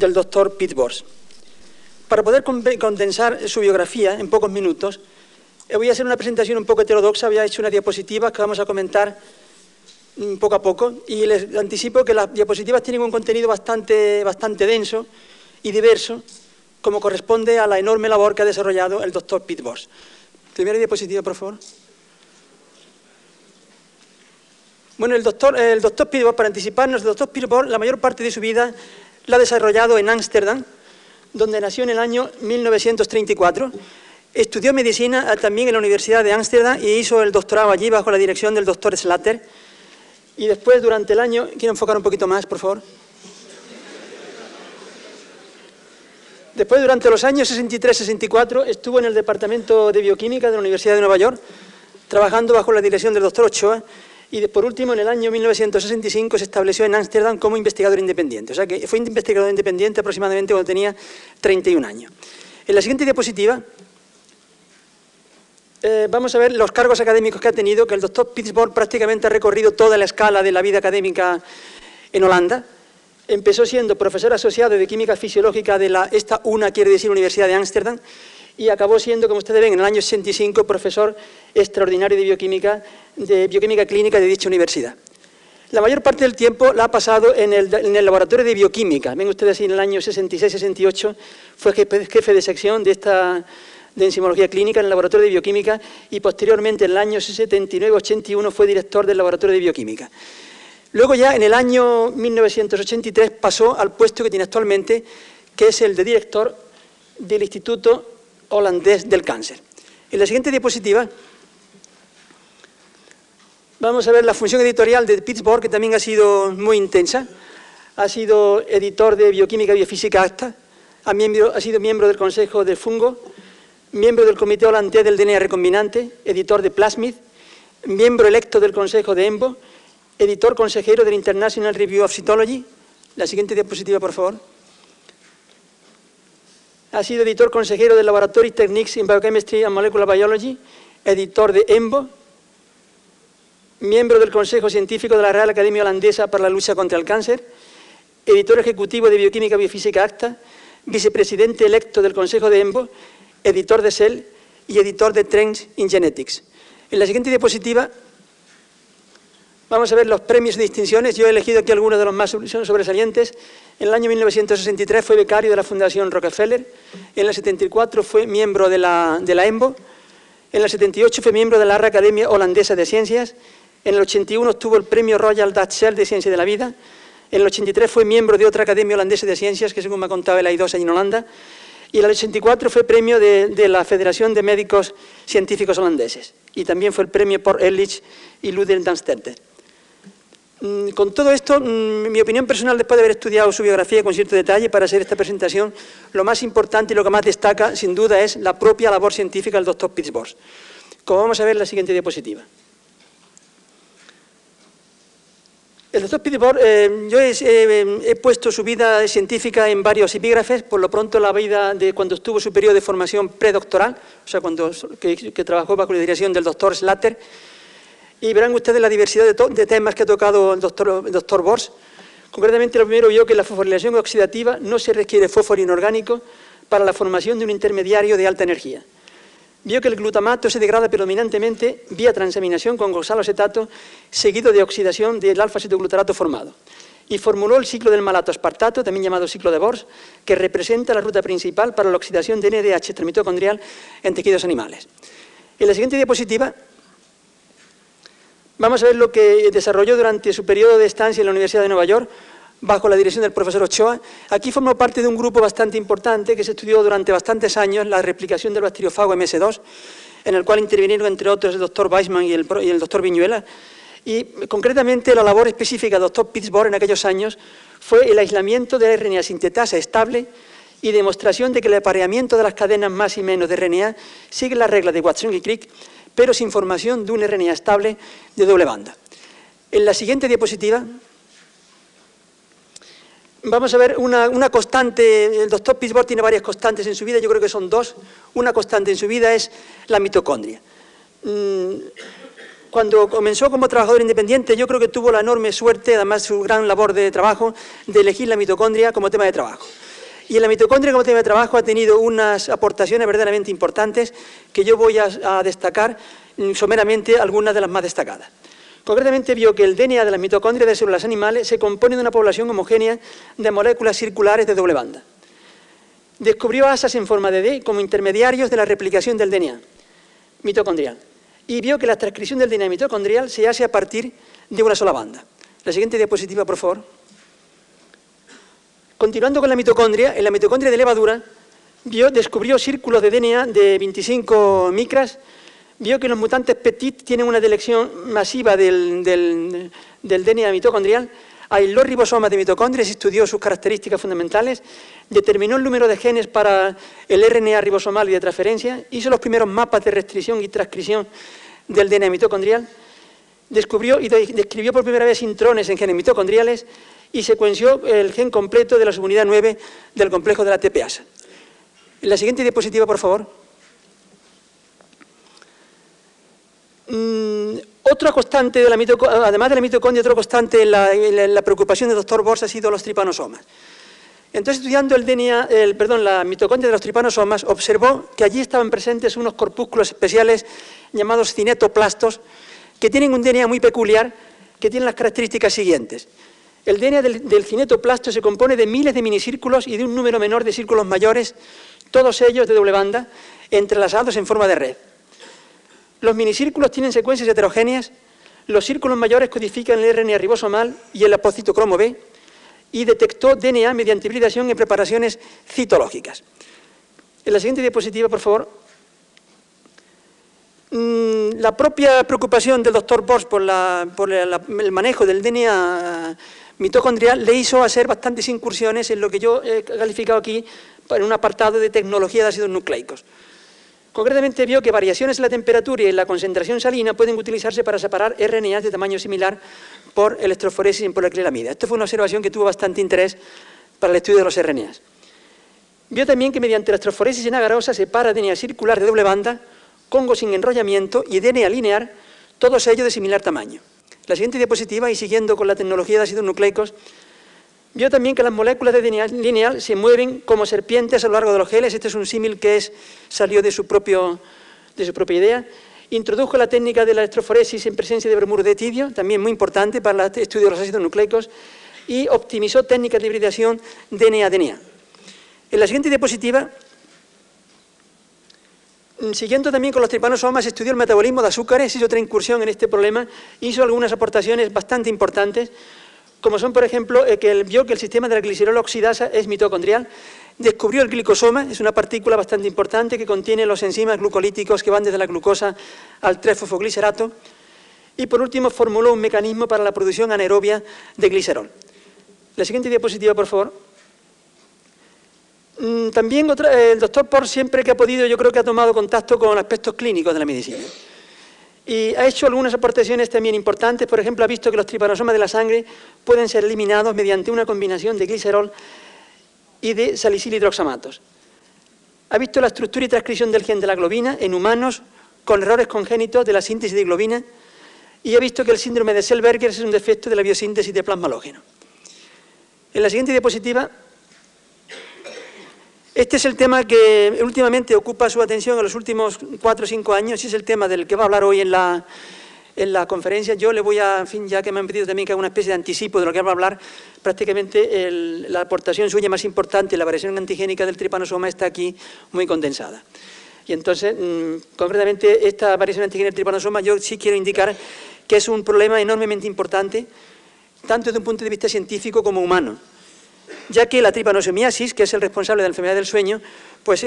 del doctor Piet Bors. Para poder condensar su biografía en pocos minutos, voy a hacer una presentación un poco heterodoxa. Había hecho unas diapositivas que vamos a comentar poco a poco, y les anticipo que las diapositivas tienen un contenido bastante denso y diverso, como corresponde a la enorme labor que ha desarrollado el doctor Piet Bors. Primera diapositiva, por favor. Bueno, el doctor Piet Bors, para anticiparnos, el doctor Piet Bors, la mayor parte de su vida la ha desarrollado en Ámsterdam, donde nació en el año 1934. Estudió medicina también en la Universidad de Ámsterdam y hizo el doctorado allí bajo la dirección del doctor Slater. Y después, durante el año... ¿Quiero enfocar un poquito más, por favor? Después, durante los años 63-64, estuvo en el Departamento de Bioquímica de la Universidad de Nueva York, trabajando bajo la dirección del doctor Ochoa, y por último, en el año 1965, se estableció en Ámsterdam como investigador independiente. O sea que fue investigador independiente aproximadamente cuando tenía 31 años. En la siguiente diapositiva vamos a ver los cargos académicos que ha tenido, que el doctor Piet Bors prácticamente ha recorrido toda la escala de la vida académica en Holanda. Empezó siendo profesor asociado de Química Fisiológica de esta Universidad de Ámsterdam, y acabó siendo, como ustedes ven, en el año 65, profesor extraordinario de Bioquímica Clínica de dicha universidad. La mayor parte del tiempo la ha pasado en el laboratorio de bioquímica. Ven ustedes, en el año 66-68 fue jefe de sección de enzimología clínica en el laboratorio de bioquímica, y posteriormente, en el año 79-81, fue director del laboratorio de bioquímica. Luego, ya en el año 1983, pasó al puesto que tiene actualmente, que es el de director del Instituto Holandés del Cáncer. En la siguiente diapositiva vamos a ver la función editorial de Piet Bors, que también ha sido muy intensa. Ha sido editor de Bioquímica y Biofísica Acta, ha sido miembro del Consejo del Fungo, miembro del Comité Holandés del DNA Recombinante, editor de Plasmid, miembro electo del Consejo de EMBO, editor consejero del International Review of Cytology. La siguiente diapositiva, por favor. Ha sido editor consejero del Laboratory Techniques in Biochemistry and Molecular Biology, editor de EMBO, miembro del Consejo Científico de la Real Academia Holandesa para la Lucha contra el Cáncer, editor ejecutivo de Bioquímica y Biofísica Acta, vicepresidente electo del Consejo de EMBO, editor de Cell y editor de Trends in Genetics. En la siguiente diapositiva vamos a ver los premios y distinciones. Yo he elegido aquí algunos de los más sobresalientes. En el año 1963 fue becario de la Fundación Rockefeller. En el 74 fue miembro de la EMBO. En el 78 fue miembro de la Real Academia Holandesa de Ciencias. En el 81 obtuvo el premio Royal Dutch Shell de Ciencia de la Vida. En el 83 fue miembro de otra Academia Holandesa de Ciencias, que según me ha contado el AI2 allí en Holanda. Y en el 84 fue premio de la Federación de Médicos Científicos Holandeses. Y también fue el premio por Ehrlich y Ludwig van Sterte. Con todo esto, mi opinión personal, después de haber estudiado su biografía con cierto detalle para hacer esta presentación, lo más importante y lo que más destaca, sin duda, es la propia labor científica del doctor Piet Bors. Como vamos a ver en la siguiente diapositiva. El doctor Piet Bors, yo he puesto su vida científica en varios epígrafes. Por lo pronto, la vida de cuando estuvo su periodo de formación predoctoral, o sea, que trabajó bajo la dirección del doctor Slater. Y verán ustedes la diversidad de temas que ha tocado el doctor Bors. Concretamente, lo primero, vio que la fosforilación oxidativa no se requiere fósforo inorgánico para la formación de un intermediario de alta energía. Vio que el glutamato se degrada predominantemente vía transaminación con oxaloacetato, seguido de oxidación del alfa-cetoglutarato formado. Y formuló el ciclo del malato-aspartato, también llamado ciclo de Bors, que representa la ruta principal para la oxidación de NADH extramitocondrial en tejidos animales. En la siguiente diapositiva vamos a ver lo que desarrolló durante su periodo de estancia en la Universidad de Nueva York, bajo la dirección del profesor Ochoa. Aquí formó parte de un grupo bastante importante que se estudió durante bastantes años la replicación del bacteriófago MS2, en el cual intervinieron, entre otros, el doctor Weissman y el doctor Viñuela. Y concretamente la labor específica del doctor Piet Bors en aquellos años fue el aislamiento de la RNA sintetasa estable y demostración de que el apareamiento de las cadenas más y menos de RNA sigue la regla de Watson y Crick, pero sin formación de un RNA estable de doble banda. En la siguiente diapositiva vamos a ver una constante. El doctor Piet Bors tiene varias constantes en su vida, yo creo que son dos. Una constante en su vida es la mitocondria. Cuando comenzó como trabajador independiente, yo creo que tuvo la enorme suerte, además su gran labor de trabajo, de elegir la mitocondria como tema de trabajo. Y en la mitocondria como tema de trabajo ha tenido unas aportaciones verdaderamente importantes que yo voy a destacar someramente algunas de las más destacadas. Concretamente vio que el DNA de las mitocondrias de células animales se compone de una población homogénea de moléculas circulares de doble banda. Descubrió asas en forma de D como intermediarios de la replicación del DNA mitocondrial. Y vio que la transcripción del DNA mitocondrial se hace a partir de una sola banda. La siguiente diapositiva, por favor. Continuando con la mitocondria, en la mitocondria de levadura, descubrió círculos de DNA de 25 micras, vio que los mutantes petit tienen una delección masiva del DNA mitocondrial, aisló ribosomas de mitocondrias y estudió sus características fundamentales, determinó el número de genes para el RNA ribosomal y de transferencia, hizo los primeros mapas de restricción y transcripción del DNA mitocondrial, descubrió y describió por primera vez intrones en genes mitocondriales y secuenció el gen completo de la subunidad 9 del complejo de la TPasa. En la siguiente diapositiva, por favor. Otra constante, además de la mitocondria, otra constante en la preocupación del doctor Bohr ha sido los tripanosomas. Entonces, estudiando la mitocondria de los tripanosomas, observó que allí estaban presentes unos corpúsculos especiales llamados cinetoplastos, que tienen un DNA muy peculiar, que tienen las características siguientes. El DNA del cinetoplasto se compone de miles de minicírculos y de un número menor de círculos mayores, todos ellos de doble banda, entrelazados en forma de red. Los minicírculos tienen secuencias heterogéneas, los círculos mayores codifican el RNA ribosomal y el apocitocromo B, y detectó DNA mediante hibridación en preparaciones citológicas. En la siguiente diapositiva, por favor. La propia preocupación del doctor Bohr por el manejo del DNA mitocondrial le hizo hacer bastantes incursiones en lo que yo he calificado aquí en un apartado de tecnología de ácidos nucleicos. Concretamente vio que variaciones en la temperatura y en la concentración salina pueden utilizarse para separar RNAs de tamaño similar por electroforesis en poliacrilamida. Esto fue una observación que tuvo bastante interés para el estudio de los RNAs. Vio también que mediante electroforesis en agarosa separa DNA circular de doble banda, Congo sin enrollamiento y DNA linear, todos ellos de similar tamaño. La siguiente diapositiva, y siguiendo con la tecnología de ácidos nucleicos, vio también que las moléculas de DNA lineal se mueven como serpientes a lo largo de los geles. Este es un símil que salió de su propia idea. Introdujo la técnica de la electroforesis en presencia de bromuro de tidio, también muy importante para el estudio de los ácidos nucleicos, y optimizó técnicas de hibridación DNA-DNA. En la siguiente diapositiva, siguiendo también con los tripanosomas, estudió el metabolismo de azúcares, hizo otra incursión en este problema, hizo algunas aportaciones bastante importantes, como son, por ejemplo, vio que el sistema de la glicerol oxidasa es mitocondrial, descubrió el glicosoma, es una partícula bastante importante que contiene los enzimas glucolíticos que van desde la glucosa al 3-fosfoglicerato, y por último formuló un mecanismo para la producción anaerobia de glicerol. La siguiente diapositiva, por favor. También el doctor Bohr, siempre que ha podido, yo creo que ha tomado contacto con aspectos clínicos de la medicina. Y ha hecho algunas aportaciones también importantes. Por ejemplo, ha visto que los tripanosomas de la sangre pueden ser eliminados mediante una combinación de glicerol y de salicilhidroxamatos. Ha visto la estructura y transcripción del gen de la globina en humanos con errores congénitos de la síntesis de globina, y ha visto que el síndrome de Zellweger es un defecto de la biosíntesis de plasma halógeno. En la siguiente diapositiva, este es el tema que últimamente ocupa su atención en los últimos 4 o 5 años, y es el tema del que va a hablar hoy en la conferencia. Yo le voy a, en fin, ya que me han pedido también que haga una especie de anticipo de lo que va a hablar, prácticamente la aportación suya más importante, la variación antigénica del tripanosoma, está aquí muy condensada. Y entonces, concretamente, esta variación antigénica del tripanosoma, yo sí quiero indicar que es un problema enormemente importante, tanto desde un punto de vista científico como humano, ya que la tripanosomiasis, que es el responsable de la enfermedad del sueño, pues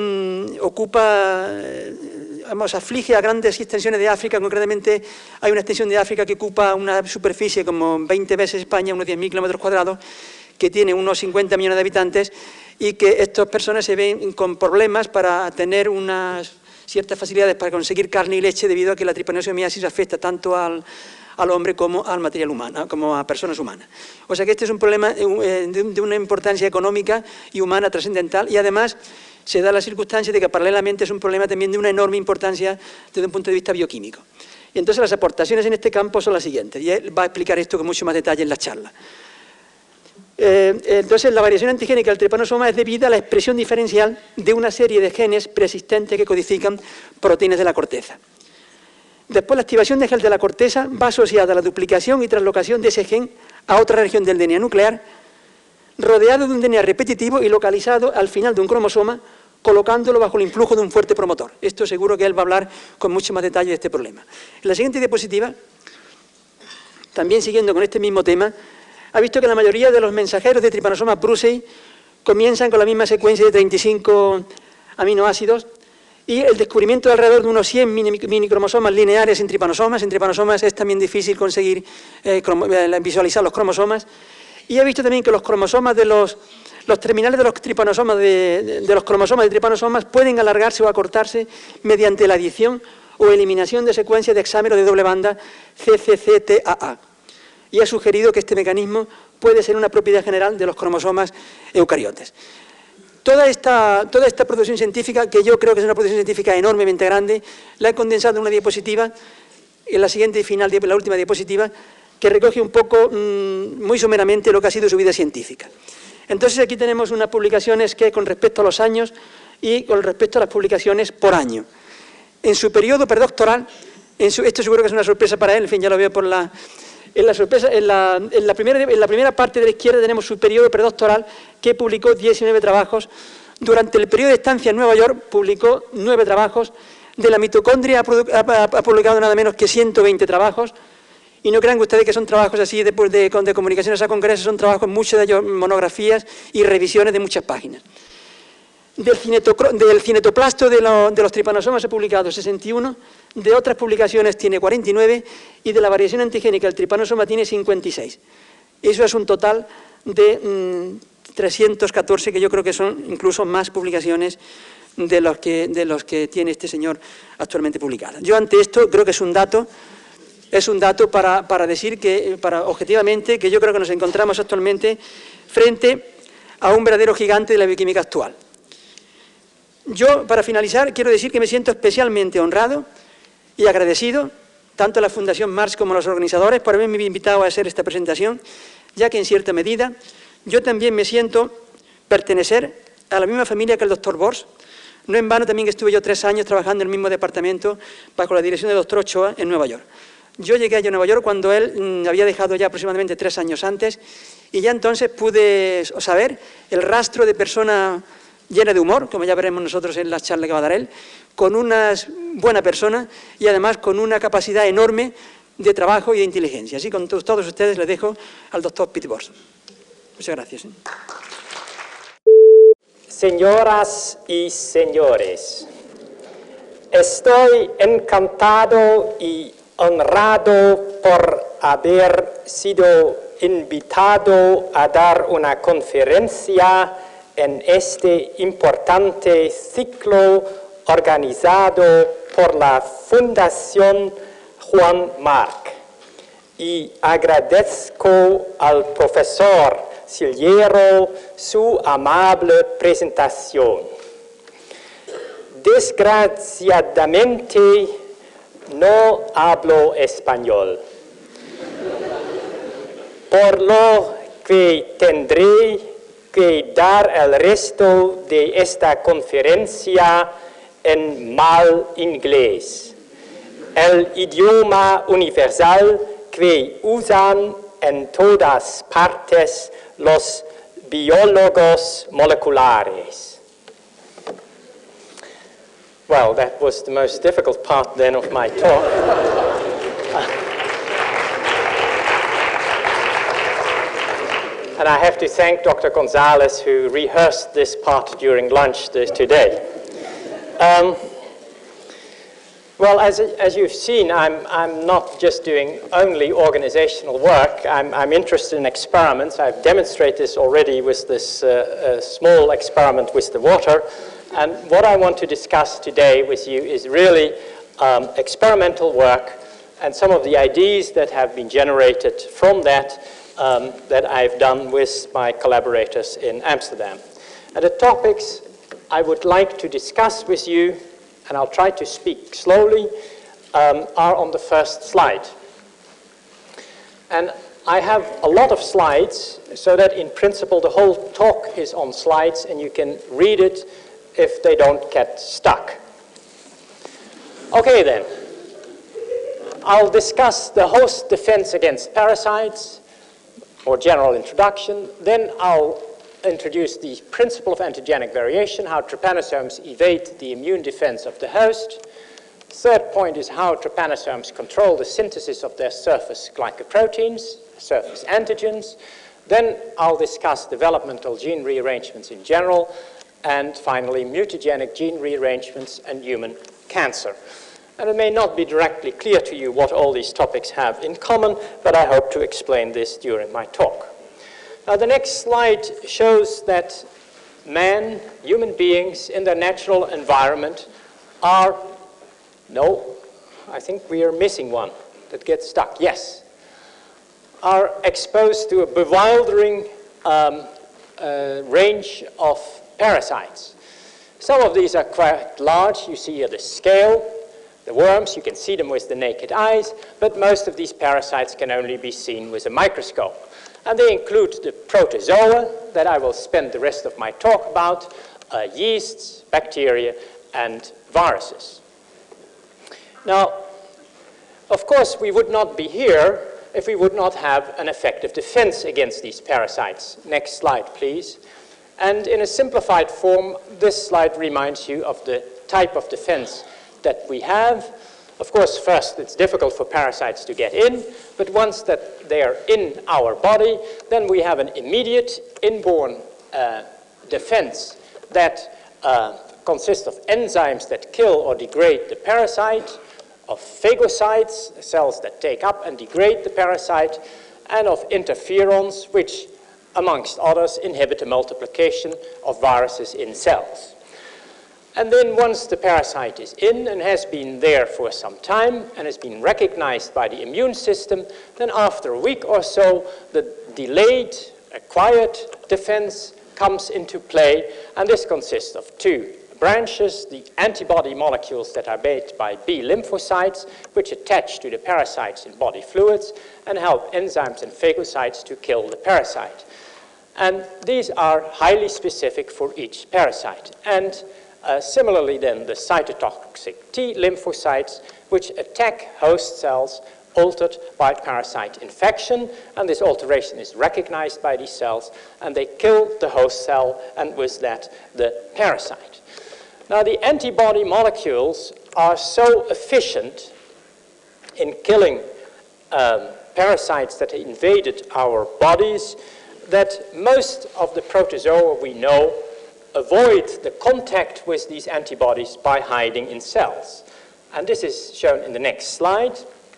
aflige a grandes extensiones de África. Concretamente hay una extensión de África que ocupa una superficie como 20 veces España, unos 10.000 kilómetros cuadrados, que tiene unos 50 millones de habitantes, y que estas personas se ven con problemas para tener unas ciertas facilidades para conseguir carne y leche, debido a que la tripanosomiasis afecta tanto al hombre como al material humano, como a personas humanas. O sea que este es un problema de una importancia económica y humana trascendental, y además se da la circunstancia de que paralelamente es un problema también de una enorme importancia desde un punto de vista bioquímico. Y entonces las aportaciones en este campo son las siguientes, y él va a explicar esto con mucho más detalle en la charla. Entonces, la variación antigénica del tripanosoma es debida a la expresión diferencial de una serie de genes preexistentes que codifican proteínas de la corteza. Después, la activación de gel de la corteza va asociada a la duplicación y translocación de ese gen a otra región del DNA nuclear, rodeado de un DNA repetitivo y localizado al final de un cromosoma, colocándolo bajo el influjo de un fuerte promotor. Esto seguro que él va a hablar con mucho más detalle de este problema. En la siguiente diapositiva, también siguiendo con este mismo tema, ha visto que la mayoría de los mensajeros de Trypanosoma brucei comienzan con la misma secuencia de 35 aminoácidos y el descubrimiento de alrededor de unos 100 minicromosomas lineares en tripanosomas. En tripanosomas es también difícil conseguir visualizar los cromosomas. Y ha visto también que los cromosomas de los terminales de los tripanosomas de los cromosomas de tripanosomas pueden alargarse o acortarse mediante la adición o eliminación de secuencias de hexámeros de doble banda CCCTAA. Y ha sugerido que este mecanismo puede ser una propiedad general de los cromosomas eucariotes. Toda esta producción científica, que yo creo que es una producción científica enormemente grande, la he condensado en una diapositiva, en la siguiente y final, la última diapositiva, que recoge un poco, muy someramente, lo que ha sido su vida científica. Entonces, aquí tenemos unas publicaciones que, con respecto a los años y con respecto a las publicaciones por año. En su periodo predoctoral, esto seguro que es una sorpresa para él, en fin, ya lo veo por la... En la primera parte de la izquierda tenemos su periodo predoctoral, que publicó 19 trabajos. Durante el periodo de estancia en Nueva York publicó 9 trabajos. De la mitocondria ha publicado nada menos que 120 trabajos. Y no crean ustedes que son trabajos así de comunicaciones a congresos, son trabajos, muchos de ellos monografías y revisiones de muchas páginas. Del cinetoplasto de los tripanosomas ha publicado 61, de otras publicaciones tiene 49 y de la variación antigénica del tripanosoma tiene 56. Eso es un total de 314, que yo creo que son incluso más publicaciones de los que tiene este señor actualmente publicadas. Yo ante esto creo que es un dato para decir que, objetivamente, que yo creo que nos encontramos actualmente frente a un verdadero gigante de la bioquímica actual. Yo, para finalizar, quiero decir que me siento especialmente honrado y agradecido, tanto a la Fundación Marx como a los organizadores, por haberme invitado a hacer esta presentación, ya que en cierta medida yo también me siento pertenecer a la misma familia que el doctor Bors. No en vano también estuve yo 3 años trabajando en el mismo departamento bajo la dirección del doctor Ochoa en Nueva York. Yo llegué allá a Nueva York cuando él había dejado ya aproximadamente 3 años antes y ya entonces pude saber el rastro de persona llena de humor, como ya veremos nosotros en la charla que va a dar él, con una buena persona y además con una capacidad enorme de trabajo y de inteligencia. Así con todos ustedes les dejo al doctor Pete Bors. Muchas gracias. Señoras y señores, estoy encantado y honrado por haber sido invitado a dar una conferencia en este importante ciclo organizado por la Fundación Juan March. Y agradezco al profesor Cilliero su amable presentación. Desgraciadamente, no hablo español, por lo que tendré que dar el resto de esta conferencia en mal inglés, el idioma universal que usan en todas partes los biólogos moleculares. Well, that was the most difficult part then of my talk. And I have to thank Dr. Gonzalez, who rehearsed this part during lunch today. Well, as you've seen, I'm not just doing only organizational work. I'm interested in experiments. I've demonstrated this already with this small experiment with the water. And what I want to discuss today with you is really experimental work and some of the ideas that have been generated from that that I've done with my collaborators in Amsterdam. And the topics I would like to discuss with you, and I'll try to speak slowly, are on the first slide. And I have a lot of slides, so that in principle the whole talk is on slides and you can read it if they don't get stuck. Okay then, I'll discuss the host defense against parasites, or general introduction. Then I'll introduce the principle of antigenic variation, how trypanosomes evade the immune defense of the host. Third point is how trypanosomes control the synthesis of their surface glycoproteins, surface antigens. Then I'll discuss developmental gene rearrangements in general, and finally mutagenic gene rearrangements and human cancer. And it may not be directly clear to you what all these topics have in common, but I hope to explain this during my talk. Now, the next slide shows that man, human beings in their natural environment are, no, I think we are missing one that gets stuck, yes, are exposed to a bewildering range of parasites. Some of these are quite large. You see here the scale, the worms, you can see them with the naked eyes, but most of these parasites can only be seen with a microscope. And they include the protozoa that I will spend the rest of my talk about, yeasts, bacteria, and viruses. Now, of course, we would not be here if we would not have an effective defense against these parasites. Next slide, please. And in a simplified form, this slide reminds you of the type of defense that we have. Of course, first, it's difficult for parasites to get in, but once that they are in our body, then we have an immediate inborn defense that consists of enzymes that kill or degrade the parasite, of phagocytes, cells that take up and degrade the parasite, and of interferons, which, amongst others, inhibit the multiplication of viruses in cells. And then once the parasite is in and has been there for some time and has been recognized by the immune system, then after a week or so, the delayed, acquired defense comes into play, and this consists of two branches: the antibody molecules that are made by B lymphocytes, which attach to the parasites in body fluids and help enzymes and phagocytes to kill the parasite. And these are highly specific for each parasite. And similarly then, the cytotoxic T lymphocytes, which attack host cells altered by parasite infection, and this alteration is recognized by these cells, and they kill the host cell, and with that, the parasite. Now, the antibody molecules are so efficient in killing parasites that invaded our bodies that most of the protozoa we know avoid the contact with these antibodies by hiding in cells. And this is shown in the next slide,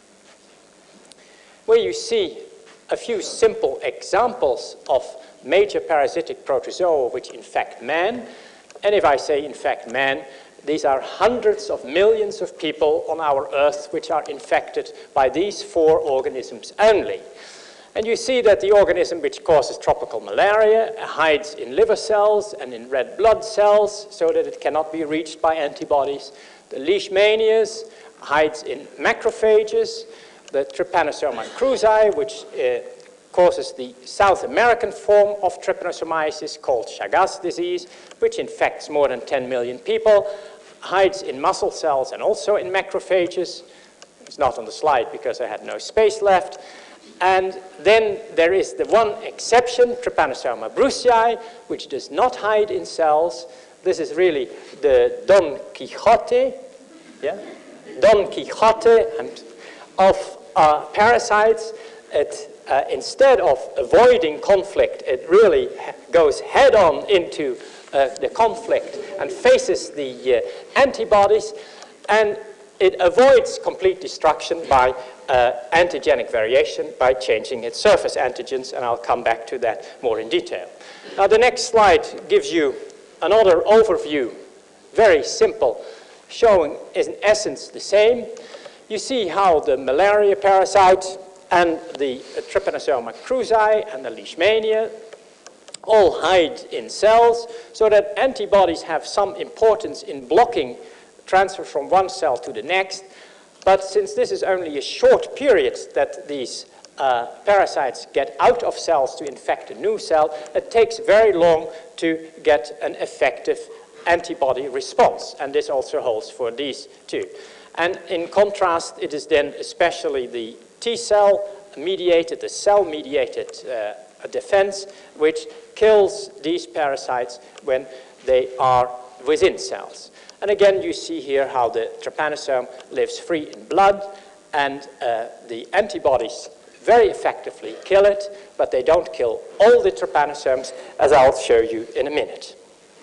where you see a few simple examples of major parasitic protozoa which infect man. And if I say infect man, these are hundreds of millions of people on our Earth which are infected by these 4 organisms only. And you see that the organism which causes tropical malaria hides in liver cells and in red blood cells so that it cannot be reached by antibodies. The leishmanias hides in macrophages. The Trypanosoma cruzi, which causes the South American form of trypanosomiasis called Chagas disease, which infects more than 10 million people, hides in muscle cells and also in macrophages. It's not on the slide because I had no space left. And then there is the one exception, Trypanosoma brucei, which does not hide in cells. This is really the Don Quixote, yeah? Don Quixote of parasites. Instead of avoiding conflict, it really goes head-on into the conflict and faces the antibodies, and it avoids complete destruction by antigenic variation by changing its surface antigens, and I'll come back to that more in detail. Now, the next slide gives you another overview, very simple, showing in essence the same. You see how the malaria parasite and the Trypanosoma cruzi and the leishmania all hide in cells, so that antibodies have some importance in blocking transfer from one cell to the next. But since this is only a short period that these parasites get out of cells to infect a new cell, it takes very long to get an effective antibody response. And this also holds for these two. And in contrast, it is then especially the T cell mediated, the cell mediated defense, which kills these parasites when they are within cells. And again, you see here how the trypanosome lives free in blood, and the antibodies very effectively kill it, but they don't kill all the trypanosomes, as I'll show you in a minute.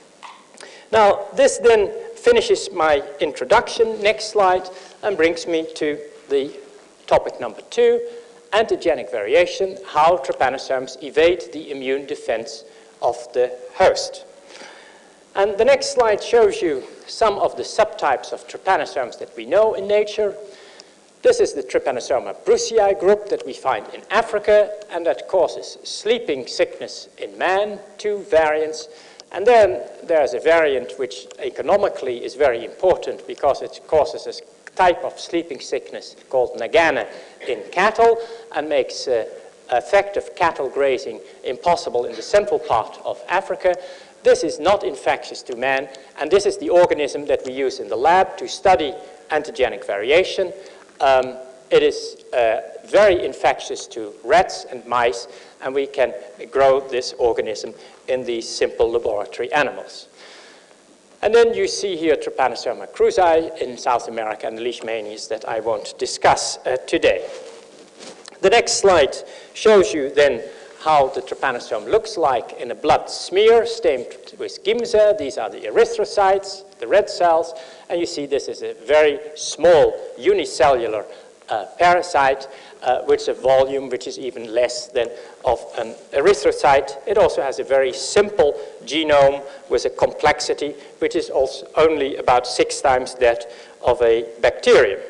Now, this then finishes my introduction, next slide, and brings me to the topic number 2, antigenic variation, how trypanosomes evade the immune defense of the host. And the next slide shows you some of the subtypes of trypanosomes that we know in nature. This is the Trypanosoma brucei group that we find in Africa, and that causes sleeping sickness in man, 2 variants. And then there's a variant which economically is very important because it causes a type of sleeping sickness called Nagana in cattle and makes effective cattle grazing impossible in the central part of Africa. This is not infectious to man, and this is the organism that we use in the lab to study antigenic variation. It is very infectious to rats and mice, and we can grow this organism in these simple laboratory animals. And then you see here Trypanosoma cruzi in South America and the Leishmanias that I won't discuss today. The next slide shows you then how the trypanosome looks like in a blood smear stamped with Giemsa. These are the erythrocytes, the red cells, and you see this is a very small unicellular parasite with a volume which is even less than of an erythrocyte. It also has a very simple genome with a complexity which is also only about 6 times that of a bacterium.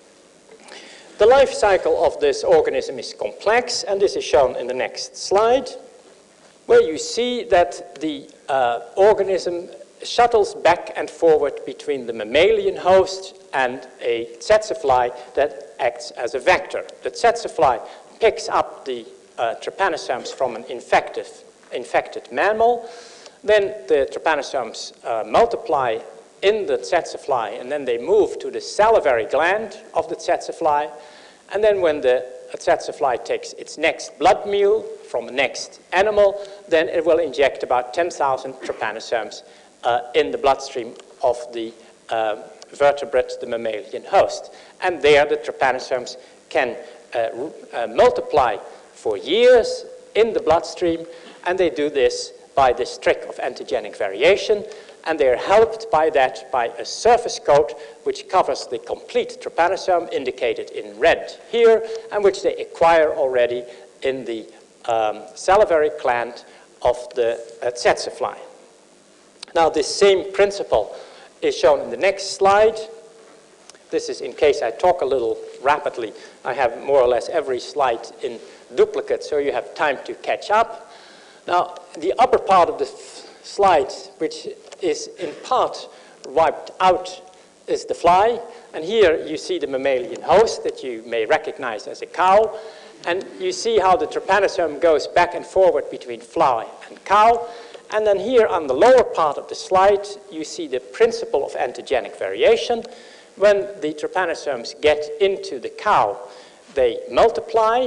The life cycle of this organism is complex, and this is shown in the next slide, where you see that the organism shuttles back and forward between the mammalian host and a tsetse fly that acts as a vector. The tsetse fly picks up the trypanosomes from an infected mammal. Then the trypanosomes multiply in the tsetse fly, and then they move to the salivary gland of the tsetse fly. And then when the tsetse fly takes its next blood meal from the next animal, then it will inject about 10,000 trypanosomes in the bloodstream of the vertebrate, the mammalian host. And there the trypanosomes can multiply for years in the bloodstream, and they do this by this trick of antigenic variation. And they are helped by that by a surface coat which covers the complete trypanosome, indicated in red here, and which they acquire already in the salivary gland of the tsetse fly. Now, this same principle is shown in the next slide. This is in case I talk a little rapidly. I have more or less every slide in duplicate, so you have time to catch up. Now, the upper part of the slide, which is in part wiped out, is the fly. And here you see the mammalian host that you may recognize as a cow. And you see how the trypanosome goes back and forward between fly and cow. And then here on the lower part of the slide, you see the principle of antigenic variation. When the trypanosomes get into the cow, they multiply,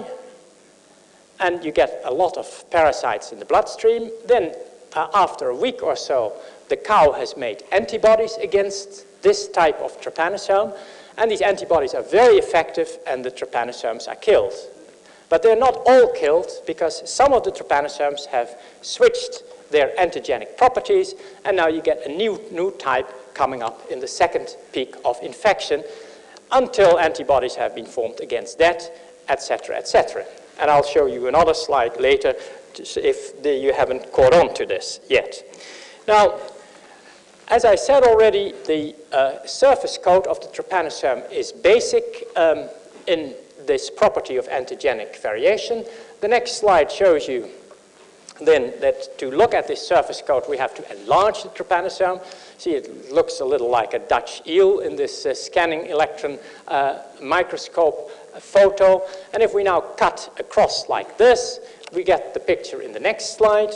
and you get a lot of parasites in the bloodstream. Then after a week or so, the cow has made antibodies against this type of trypanosome, and these antibodies are very effective, and the trypanosomes are killed. But they're not all killed, because some of the trypanosomes have switched their antigenic properties, and now you get a new type coming up in the second peak of infection until antibodies have been formed against that, etc., etc. And I'll show you another slide later if you haven't caught on to this yet. Now, as I said already, the surface coat of the trypanosome is basic in this property of antigenic variation. The next slide shows you then that to look at this surface coat, we have to enlarge the trypanosome. See, it looks a little like a Dutch eel in this scanning electron microscope photo. And if we now cut across like this, we get the picture in the next slide.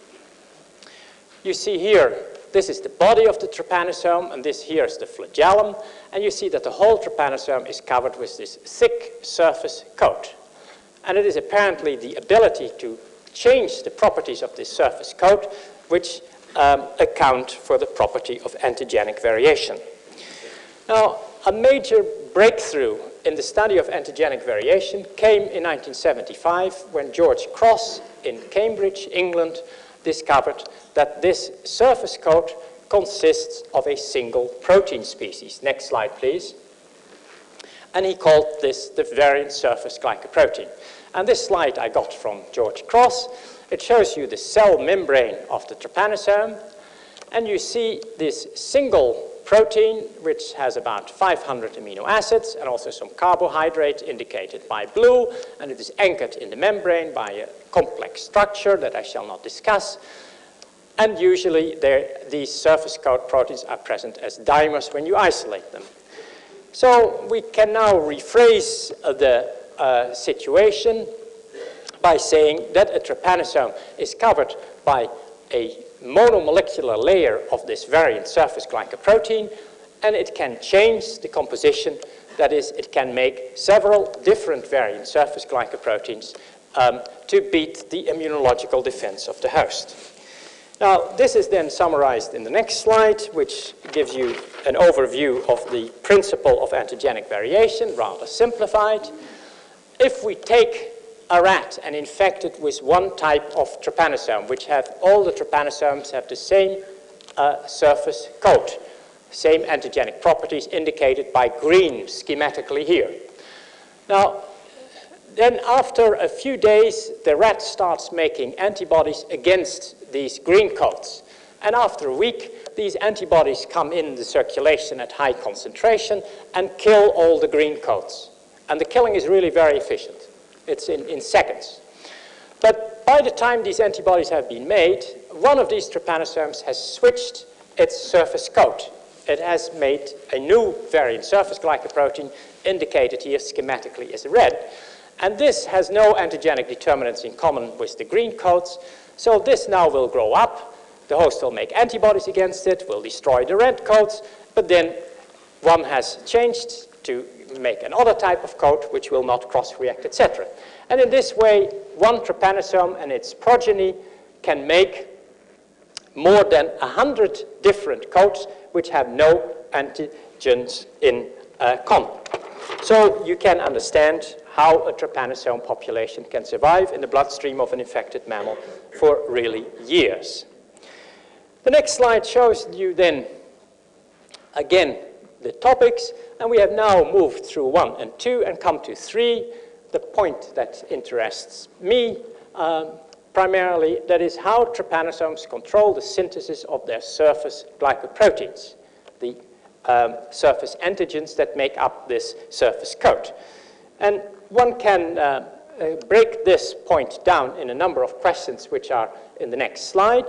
You see here, this is the body of the trypanosome, and this here is the flagellum. And you see that the whole trypanosome is covered with this thick surface coat. And it is apparently the ability to change the properties of this surface coat which account for the property of antigenic variation. Now, a major breakthrough in the study of antigenic variation came in 1975 when George Cross in Cambridge, England, discovered that this surface coat consists of a single protein species. Next slide, please. And he called this the variant surface glycoprotein. And this slide I got from George Cross. It shows you the cell membrane of the trypanosome. And you see this single protein, which has about 500 amino acids and also some carbohydrates indicated by blue. And it is anchored in the membrane by a complex structure that I shall not discuss. And usually these surface coat proteins are present as dimers when you isolate them. So we can now rephrase the situation by saying that a trypanosome is covered by a monomolecular layer of this variant surface glycoprotein, and it can change the composition. That is, it can make several different variant surface glycoproteins to beat the immunological defense of the host. Now, this is then summarized in the next slide, which gives you an overview of the principle of antigenic variation, rather simplified. If we take a rat and infect it with one type of trypanosome, which all the trypanosomes have the same surface coat, same antigenic properties indicated by green schematically here. Now, then after a few days, the rat starts making antibodies against these green coats. And after a week, these antibodies come in the circulation at high concentration and kill all the green coats. And the killing is really very efficient. It's in seconds. But by the time these antibodies have been made, one of these trypanosomes has switched its surface coat. It has made a new variant surface glycoprotein indicated here schematically as red. And this has no antigenic determinants in common with the green coats. So this now will grow up. The host will make antibodies against it, will destroy the red coats, but then one has changed to make another type of coat which will not cross-react, etc. And in this way, one trypanosome and its progeny can make more than 100 different coats which have no antigens in common. So you can understand how a trypanosome population can survive in the bloodstream of an infected mammal for really years. The next slide shows you then, again, the topics, and we have now moved through 1 and 2 and come to 3, the point that interests me primarily, that is how trypanosomes control the synthesis of their surface glycoproteins, the surface antigens that make up this surface coat. And one can break this point down in a number of questions which are in the next slide.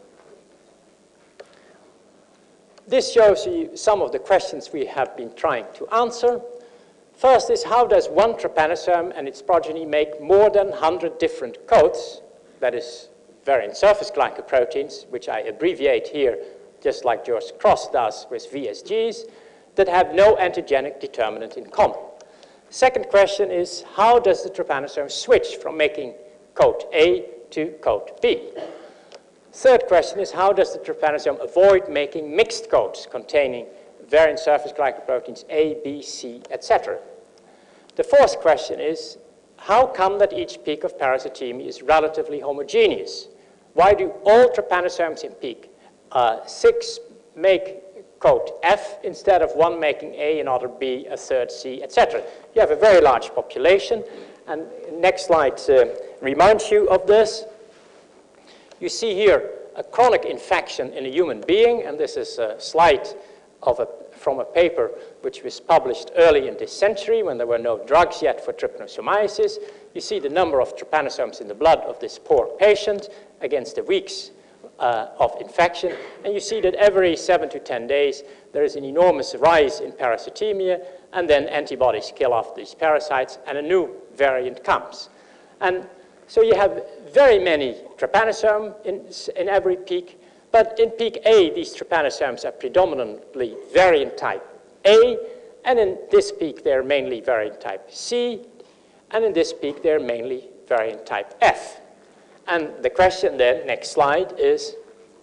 This shows you some of the questions we have been trying to answer. First is, how does one trypanosome and its progeny make more than 100 different coats, that is, variant surface glycoproteins, which I abbreviate here just like George Cross does with VSGs, that have no antigenic determinant in common? Second question is, how does the trypanosome switch from making coat A to coat B? Third question is, how does the trypanosome avoid making mixed coats containing variant surface glycoproteins A, B, C, etc.? The fourth question is, how come that each peak of parasitemia is relatively homogeneous? Why do all trypanosomes in peak 6 make coat F instead of one making A, another B, a third C, etc.? You have a very large population, and next slide reminds you of this. You see here a chronic infection in a human being, and this is a slide from a paper which was published early in this century when there were no drugs yet for trypanosomiasis. You see the number of trypanosomes in the blood of this poor patient against a week's of infection. And you see that every 7 to 10 days, there is an enormous rise in parasitemia, and then antibodies kill off these parasites, and a new variant comes. And so you have very many trypanosome in every peak, but in peak A, these trypanosomes are predominantly variant type A, and in this peak, they're mainly variant type C, and in this peak, they're mainly variant type F. And the question then, next slide, is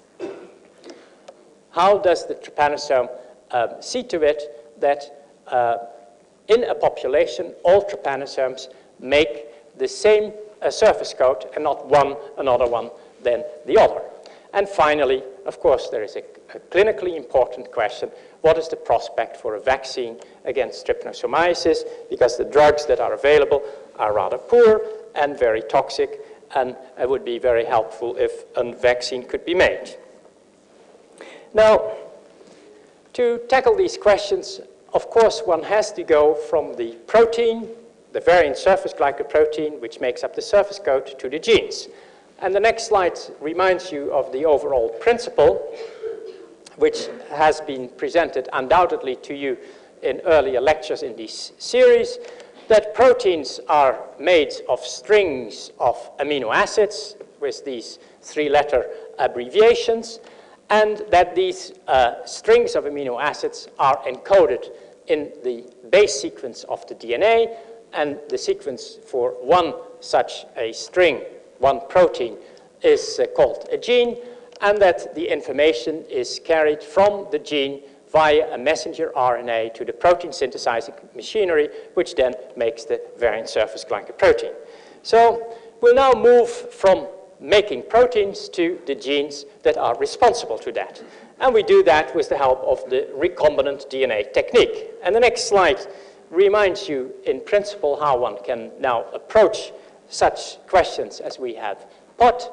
how does the trypanosome see to it that in a population, all trypanosomes make the same surface coat and not one another one than the other? And finally, of course, there is a clinically important question. What is the prospect for a vaccine against trypanosomiasis? Because the drugs that are available are rather poor and very toxic, and it would be very helpful if a vaccine could be made. Now, to tackle these questions, of course, one has to go from the protein, the variant surface glycoprotein, which makes up the surface coat, to the genes. And the next slide reminds you of the overall principle, which has been presented undoubtedly to you in earlier lectures in this series, that proteins are made of strings of amino acids with these 3-letter abbreviations, and that these strings of amino acids are encoded in the base sequence of the DNA, and the sequence for one such a string, one protein, is called a gene, and that the information is carried from the gene via a messenger RNA to the protein synthesizing machinery, which then makes the variant surface glycoprotein. So we'll now move from making proteins to the genes that are responsible to that. And we do that with the help of the recombinant DNA technique. And the next slide reminds you in principle how one can now approach such questions as we have put.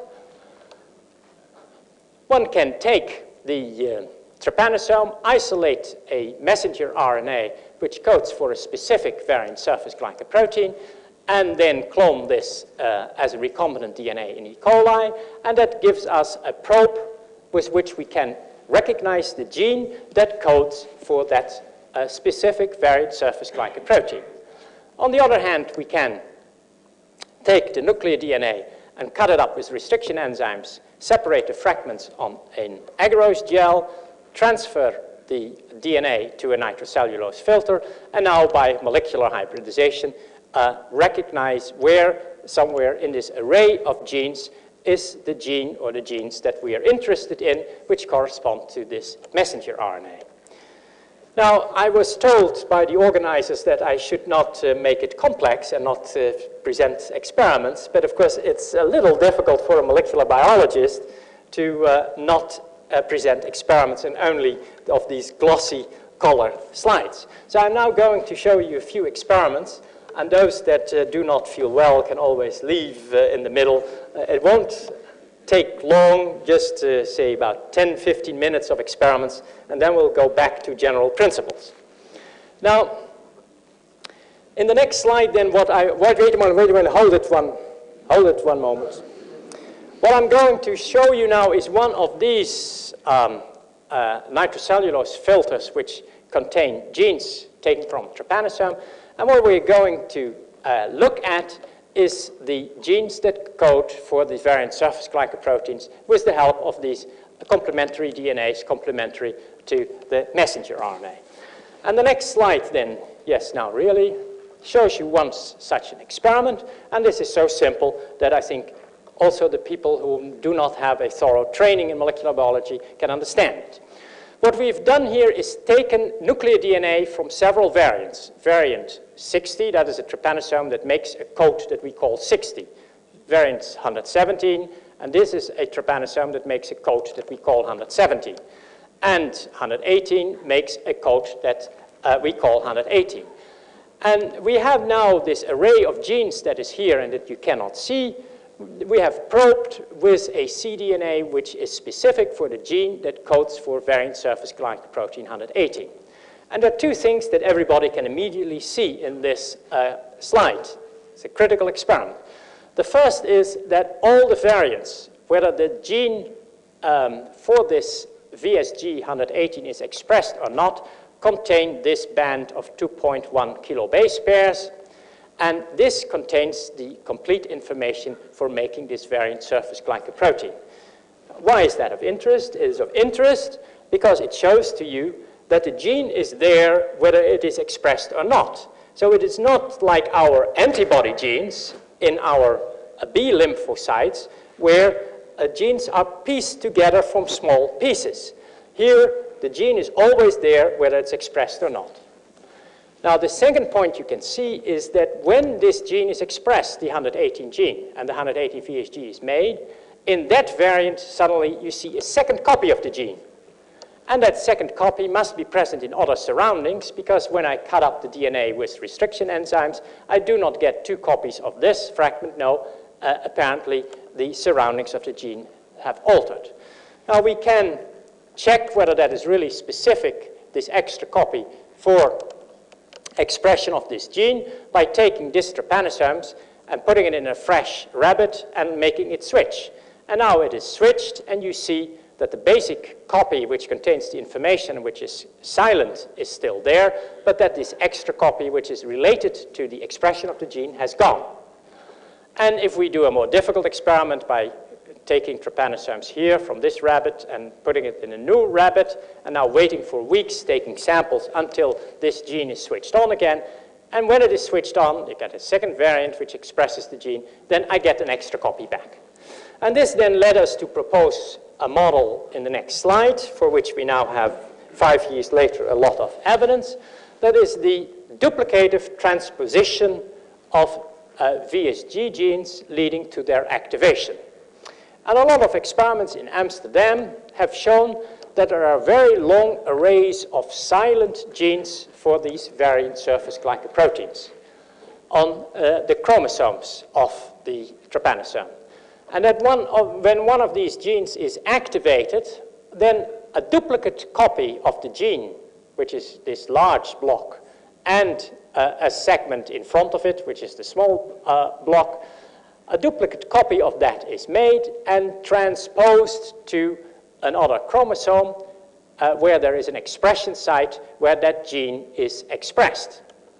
One can take the trypanosome, isolate a messenger RNA which codes for a specific variant surface glycoprotein, and then clone this as a recombinant DNA in E. coli, and that gives us a probe with which we can recognize the gene that codes for that specific variant surface glycoprotein. On the other hand, we can take the nuclear DNA and cut it up with restriction enzymes, separate the fragments on an agarose gel, transfer the DNA to a nitrocellulose filter, and now by molecular hybridization, recognize where somewhere in this array of genes is the gene or the genes that we are interested in, which correspond to this messenger RNA. Now, I was told by the organizers that I should not make it complex and not present experiments, but of course it's a little difficult for a molecular biologist to not present experiments and only of these glossy colored slides. So I'm now going to show you a few experiments, and those that do not feel well can always leave in the middle. It won't take long, just say about 10-15 minutes of experiments, and then we'll go back to general principles. Now, in the next slide, then, wait a moment, hold it one moment. What I'm going to show you now is one of these nitrocellulose filters which contain genes taken from trypanosome, and what we're going to look at is the genes that code for the variant surface glycoproteins with the help of these complementary DNAs, complementary to the messenger RNA. And the next slide then, yes, now really, shows you once such an experiment, and this is so simple that I think also the people who do not have a thorough training in molecular biology can understand it. What we've done here is taken nuclear DNA from several variants. Variant 60, that is a trypanosome that makes a coat that we call 60. Variant 117, and this is a trypanosome that makes a coat that we call 117. And 118 makes a coat that we call 118. And we have now this array of genes that is here and that you cannot see. We have probed with a cDNA which is specific for the gene that codes for variant surface glycoprotein 118. And there are two things that everybody can immediately see in this slide. It's a critical experiment. The first is that all the variants, whether the gene for this VSG 118 is expressed or not contain this band of 2.1 kilobase pairs, and this contains the complete information for making this variant surface glycoprotein. Why is that of interest? It is of interest because it shows to you that the gene is there whether it is expressed or not. So it is not like our antibody genes in our B lymphocytes where genes are pieced together from small pieces. Here, the gene is always there whether it's expressed or not. Now, the second point you can see is that when this gene is expressed, the 118 gene, and the 118 VSG is made, in that variant, suddenly you see a second copy of the gene. And that second copy must be present in other surroundings, because when I cut up the DNA with restriction enzymes, I do not get two copies of this fragment. No, apparently the surroundings of the gene have altered. Now, we can check whether that is really specific, this extra copy, for expression of this gene by taking this trypanosomes and putting it in a fresh rabbit and making it switch. And now it is switched, and you see that the basic copy, which contains the information which is silent, is still there, but that this extra copy, which is related to the expression of the gene, has gone. And if we do a more difficult experiment by taking trypanosomes here from this rabbit and putting it in a new rabbit, and now waiting for weeks, taking samples until this gene is switched on again, and when it is switched on, you get a second variant which expresses the gene, then I get an extra copy back. And this then led us to propose a model in the next slide, for which we now have, 5 years later, a lot of evidence. That is the duplicative transposition of VSG genes leading to their activation. And a lot of experiments in Amsterdam have shown that there are very long arrays of silent genes for these variant surface glycoproteins on the chromosomes of the trypanosome. And that when one of these genes is activated, then a duplicate copy of the gene, which is this large block, and a segment in front of it, which is the small block, a duplicate copy of that is made and transposed to another chromosome where there is an expression site where that gene is expressed.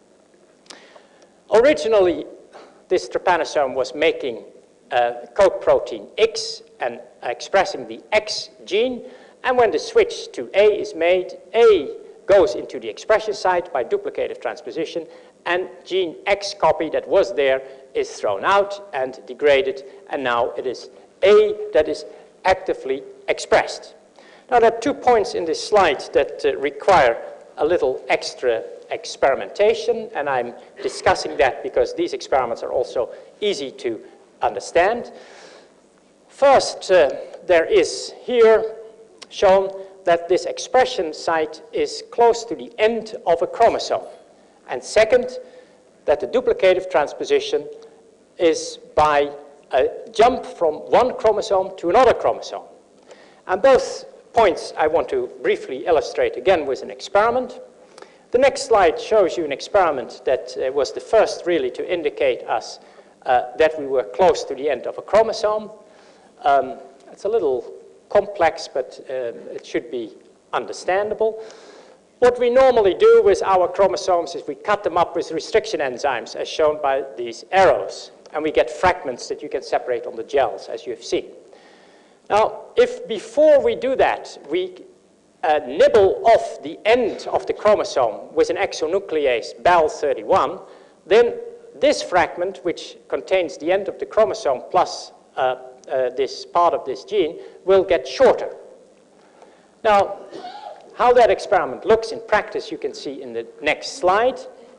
Originally, this trypanosome was making coat protein X and expressing the X gene, and when the switch to A is made, A goes into the expression site by duplicative transposition, and gene X copy that was there is thrown out and degraded, and now it is A that is actively expressed. Now, there are 2 points in this slide that require a little extra experimentation, and I'm discussing that because these experiments are also easy to understand. First, there is here shown that this expression site is close to the end of a chromosome. And second, that the duplicative transposition is by a jump from one chromosome to another chromosome. And both points I want to briefly illustrate again with an experiment. The next slide shows you an experiment that was the first really to indicate us that we were close to the end of a chromosome. It's a little complex, but it should be understandable. What we normally do with our chromosomes is we cut them up with restriction enzymes, as shown by these arrows, and we get fragments that you can separate on the gels, as you've seen. Now, if before we do that, we nibble off the end of the chromosome with an exonuclease BAL31, then this fragment, which contains the end of the chromosome plus this part of this gene, will get shorter. Now, how that experiment looks in practice, you can see in the next slide,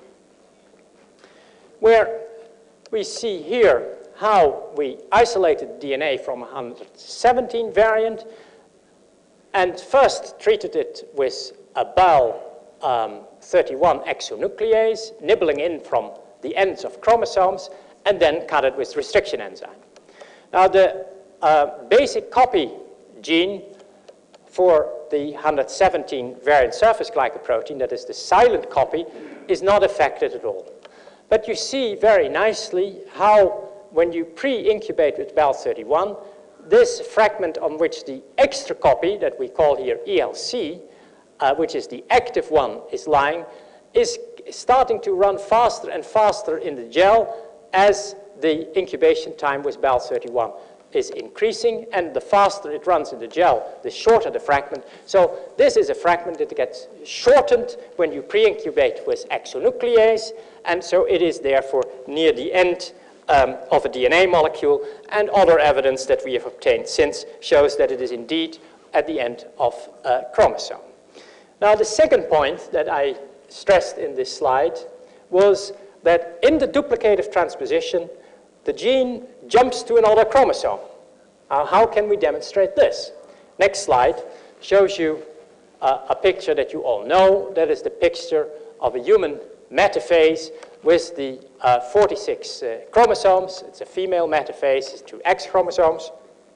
where we see here how we isolated DNA from a 117 variant and first treated it with a BAL31 exonuclease, nibbling in from the ends of chromosomes, and then cut it with restriction enzyme. Now, the basic copy gene for the 117 variant surface glycoprotein, that is the silent copy, is not affected at all. But you see very nicely how, when you pre-incubate with BAL31, this fragment on which the extra copy that we call here ELC, which is the active one, is lying, is starting to run faster and faster in the gel as the incubation time with Bal-31 is increasing, and the faster it runs in the gel, the shorter the fragment. So this is a fragment that gets shortened when you pre-incubate with exonuclease, and so it is therefore near the end of a DNA molecule, and other evidence that we have obtained since shows that it is indeed at the end of a chromosome. Now, the second point that I stressed in this slide was that in the duplicative transposition, the gene jumps to another chromosome. How can we demonstrate this? Next slide shows you a picture that you all know. That is the picture of a human metaphase with the 46 chromosomes. It's a female metaphase, it's 2 X chromosomes.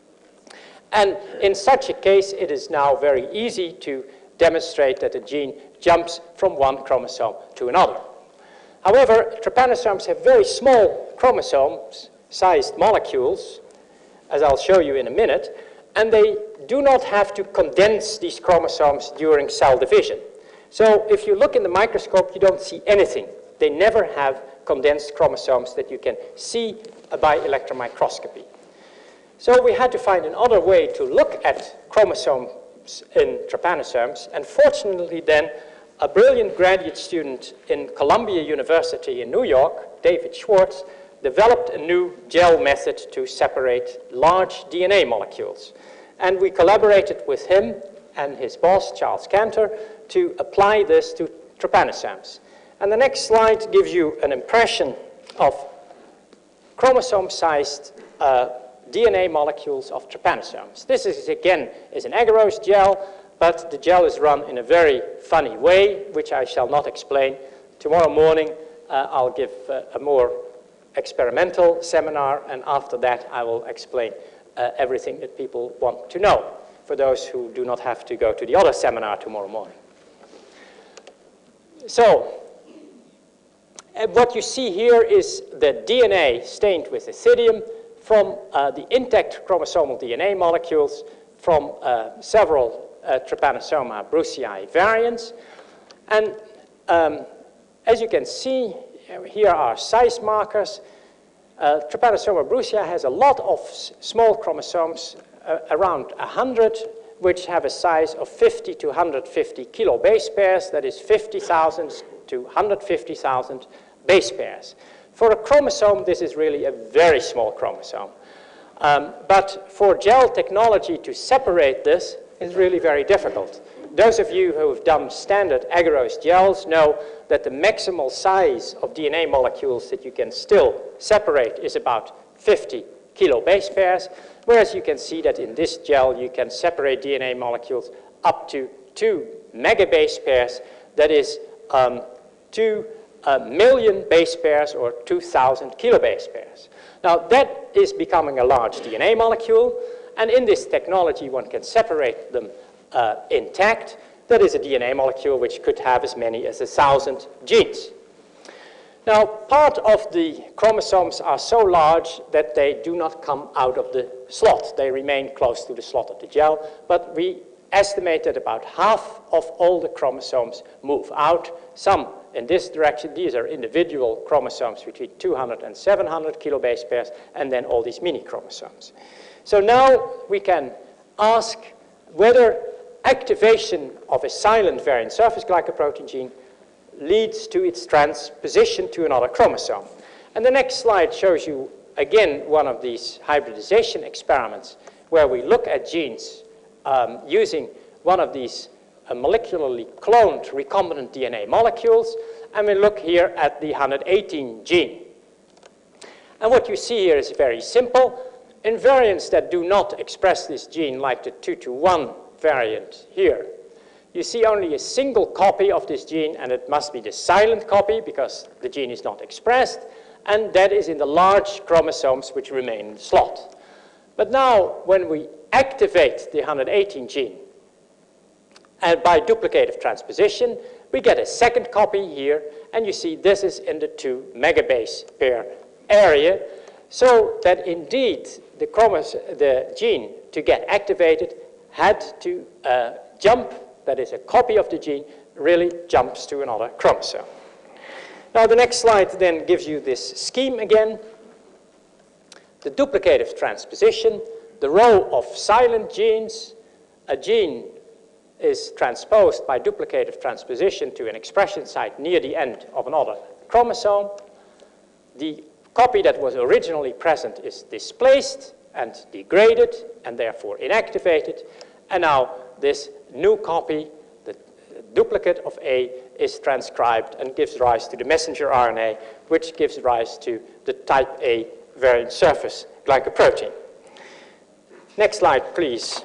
And in such a case, it is now very easy to demonstrate that the gene jumps from one chromosome to another. However, trypanosomes have very small chromosome-sized molecules, as I'll show you in a minute, and they do not have to condense these chromosomes during cell division. So if you look in the microscope, you don't see anything. They never have condensed chromosomes that you can see by electron microscopy. So we had to find another way to look at chromosomes in trypanosomes, and fortunately then, a brilliant graduate student in Columbia University in New York, David Schwartz, developed a new gel method to separate large DNA molecules. And we collaborated with him and his boss, Charles Cantor, to apply this to trypanosomes. And the next slide gives you an impression of chromosome-sized DNA molecules of trypanosomes. This is, again, is an agarose gel, but the gel is run in a very funny way, which I shall not explain. Tomorrow morning, I'll give a more experimental seminar, and after that, I will explain everything that people want to know, for those who do not have to go to the other seminar tomorrow morning. So, what you see here is the DNA stained with ethidium from the intact chromosomal DNA molecules from several Trypanosoma brucei variants. And as you can see, here are size markers. Trypanosoma brucei has a lot of small chromosomes, around 100, which have a size of 50 to 150 kilobase pairs, that is 50,000 to 150,000 base pairs. For a chromosome, this is really a very small chromosome. But for gel technology to separate this is really very difficult. Those of you who have done standard agarose gels know that the maximal size of DNA molecules that you can still separate is about 50 kilobase pairs, whereas you can see that in this gel you can separate DNA molecules up to 2 megabase pairs, that is 2 million base pairs or 2,000 kilobase pairs. Now that is becoming a large DNA molecule, and in this technology one can separate them intact. That is a DNA molecule which could have as many as 1,000 genes. Now, part of the chromosomes are so large that they do not come out of the slot. They remain close to the slot of the gel, but we estimate that about half of all the chromosomes move out. Some in this direction. These are individual chromosomes between 200 and 700 kilobase pairs, and then all these mini chromosomes. So now we can ask whether activation of a silent variant surface glycoprotein gene leads to its transposition to another chromosome. And the next slide shows you, again, one of these hybridization experiments where we look at genes using one of these molecularly cloned recombinant DNA molecules, and we look here at the 118 gene. And what you see here is very simple. In variants that do not express this gene, like the 221 variant here, you see only a single copy of this gene, and it must be the silent copy because the gene is not expressed, and that is in the large chromosomes which remain in the slot. But now, when we activate the 118 gene, and by duplicative transposition, we get a second copy here, and you see this is in the 2 megabase pair area. So that indeed the gene to get activated had to jump, that is a copy of the gene, really jumps to another chromosome. Now the next slide then gives you this scheme again. The duplicative transposition, the role of silent genes. A gene is transposed by duplicative transposition to an expression site near the end of another chromosome. The copy that was originally present is displaced and degraded and therefore inactivated. And now this new copy, the duplicate of A, is transcribed and gives rise to the messenger RNA, which gives rise to the type A variant surface glycoprotein. Next slide, please.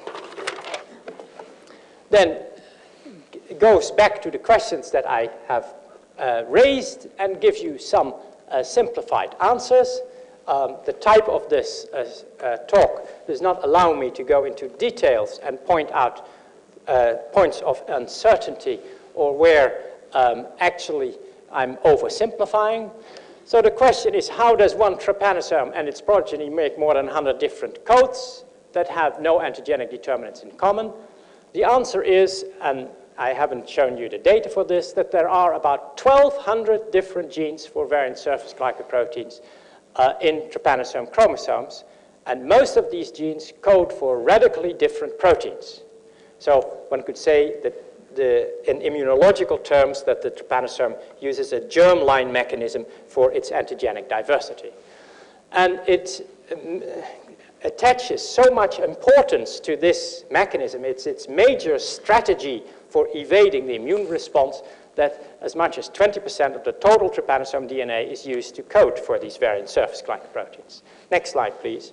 Then it goes back to the questions that I have raised and gives you some simplified answers. The type of this talk does not allow me to go into details and point out points of uncertainty or where actually I'm oversimplifying. So the question is, how does one trypanosome and its progeny make more than 100 different coats that have no antigenic determinants in common? The answer is, and I haven't shown you the data for this, that there are about 1,200 different genes for variant surface glycoproteins in trypanosome chromosomes, and most of these genes code for radically different proteins. So one could say that in immunological terms that the trypanosome uses a germline mechanism for its antigenic diversity. And it attaches so much importance to this mechanism, it's its major strategy for evading the immune response, that as much as 20% of the total trypanosome DNA is used to code for these variant surface glycoproteins. Next slide, please.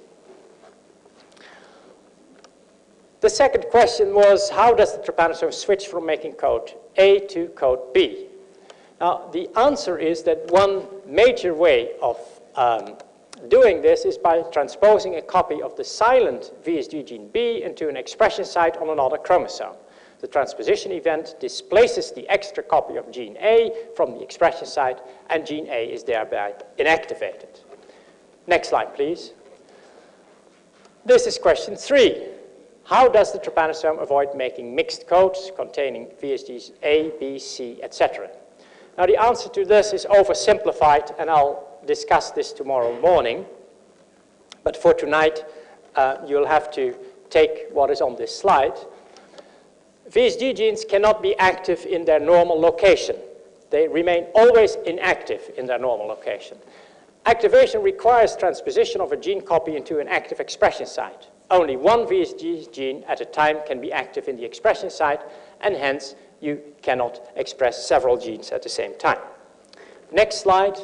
The second question was, how does the trypanosome switch from making code A to code B? Now, the answer is that one major way of doing this is by transposing a copy of the silent VSG gene B into an expression site on another chromosome. The transposition event displaces the extra copy of gene A from the expression site, and gene A is thereby inactivated. Next slide, please. This is question 3. How does the trypanosome avoid making mixed codes containing VSGs A, B, C, etc.? Now, the answer to this is oversimplified, and I'll discuss this tomorrow morning. But for tonight, you'll have to take what is on this slide. VSG genes cannot be active in their normal location. They remain always inactive in their normal location. Activation requires transposition of a gene copy into an active expression site. Only one VSG gene at a time can be active in the expression site, and hence you cannot express several genes at the same time. Next slide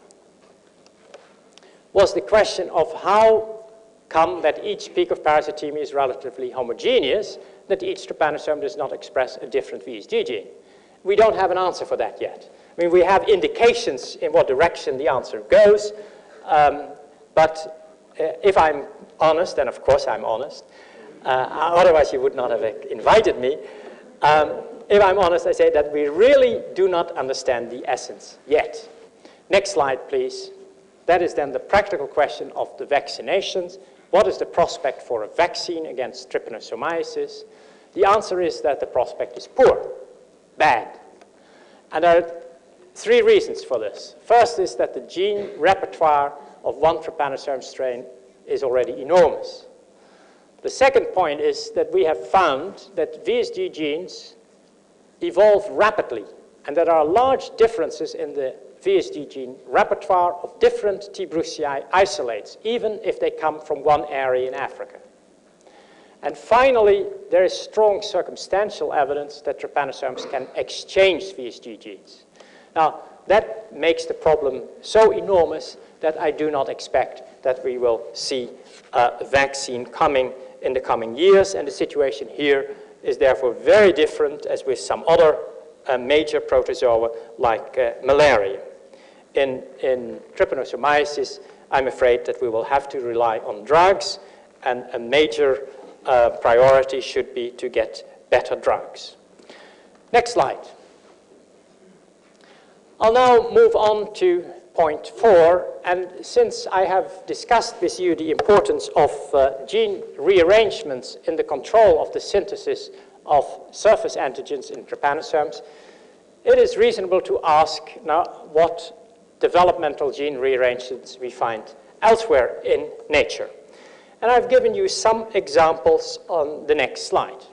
was the question of how come that each peak of parasitemia is relatively homogeneous, that each trypanosome does not express a different VSG gene. We don't have an answer for that yet. I mean, we have indications in what direction the answer goes, but if I'm honest, and of course I'm honest, otherwise you would not have invited me. If I'm honest, I say that we really do not understand the essence yet. Next slide, please. That is then the practical question of the vaccinations. What is the prospect for a vaccine against trypanosomiasis? The answer is that the prospect is poor, bad. And there are 3 reasons for this. First is that the gene repertoire of one trypanosome strain is already enormous. The second point is that we have found that VSG genes evolve rapidly, and there are large differences in the VSG gene repertoire of different T. brucei isolates, even if they come from one area in Africa. And finally, there is strong circumstantial evidence that trypanosomes can exchange VSG genes. Now, that makes the problem so enormous that I do not expect that we will see a vaccine coming in the coming years, and the situation here is therefore very different as with some other major protozoa like malaria. In trypanosomiasis, I'm afraid that we will have to rely on drugs, and a major priority should be to get better drugs. Next slide. I'll now move on to point 4, and since I have discussed with you the importance of gene rearrangements in the control of the synthesis of surface antigens in trypanosomes, it is reasonable to ask now what developmental gene rearrangements we find elsewhere in nature. And I've given you some examples on the next slide.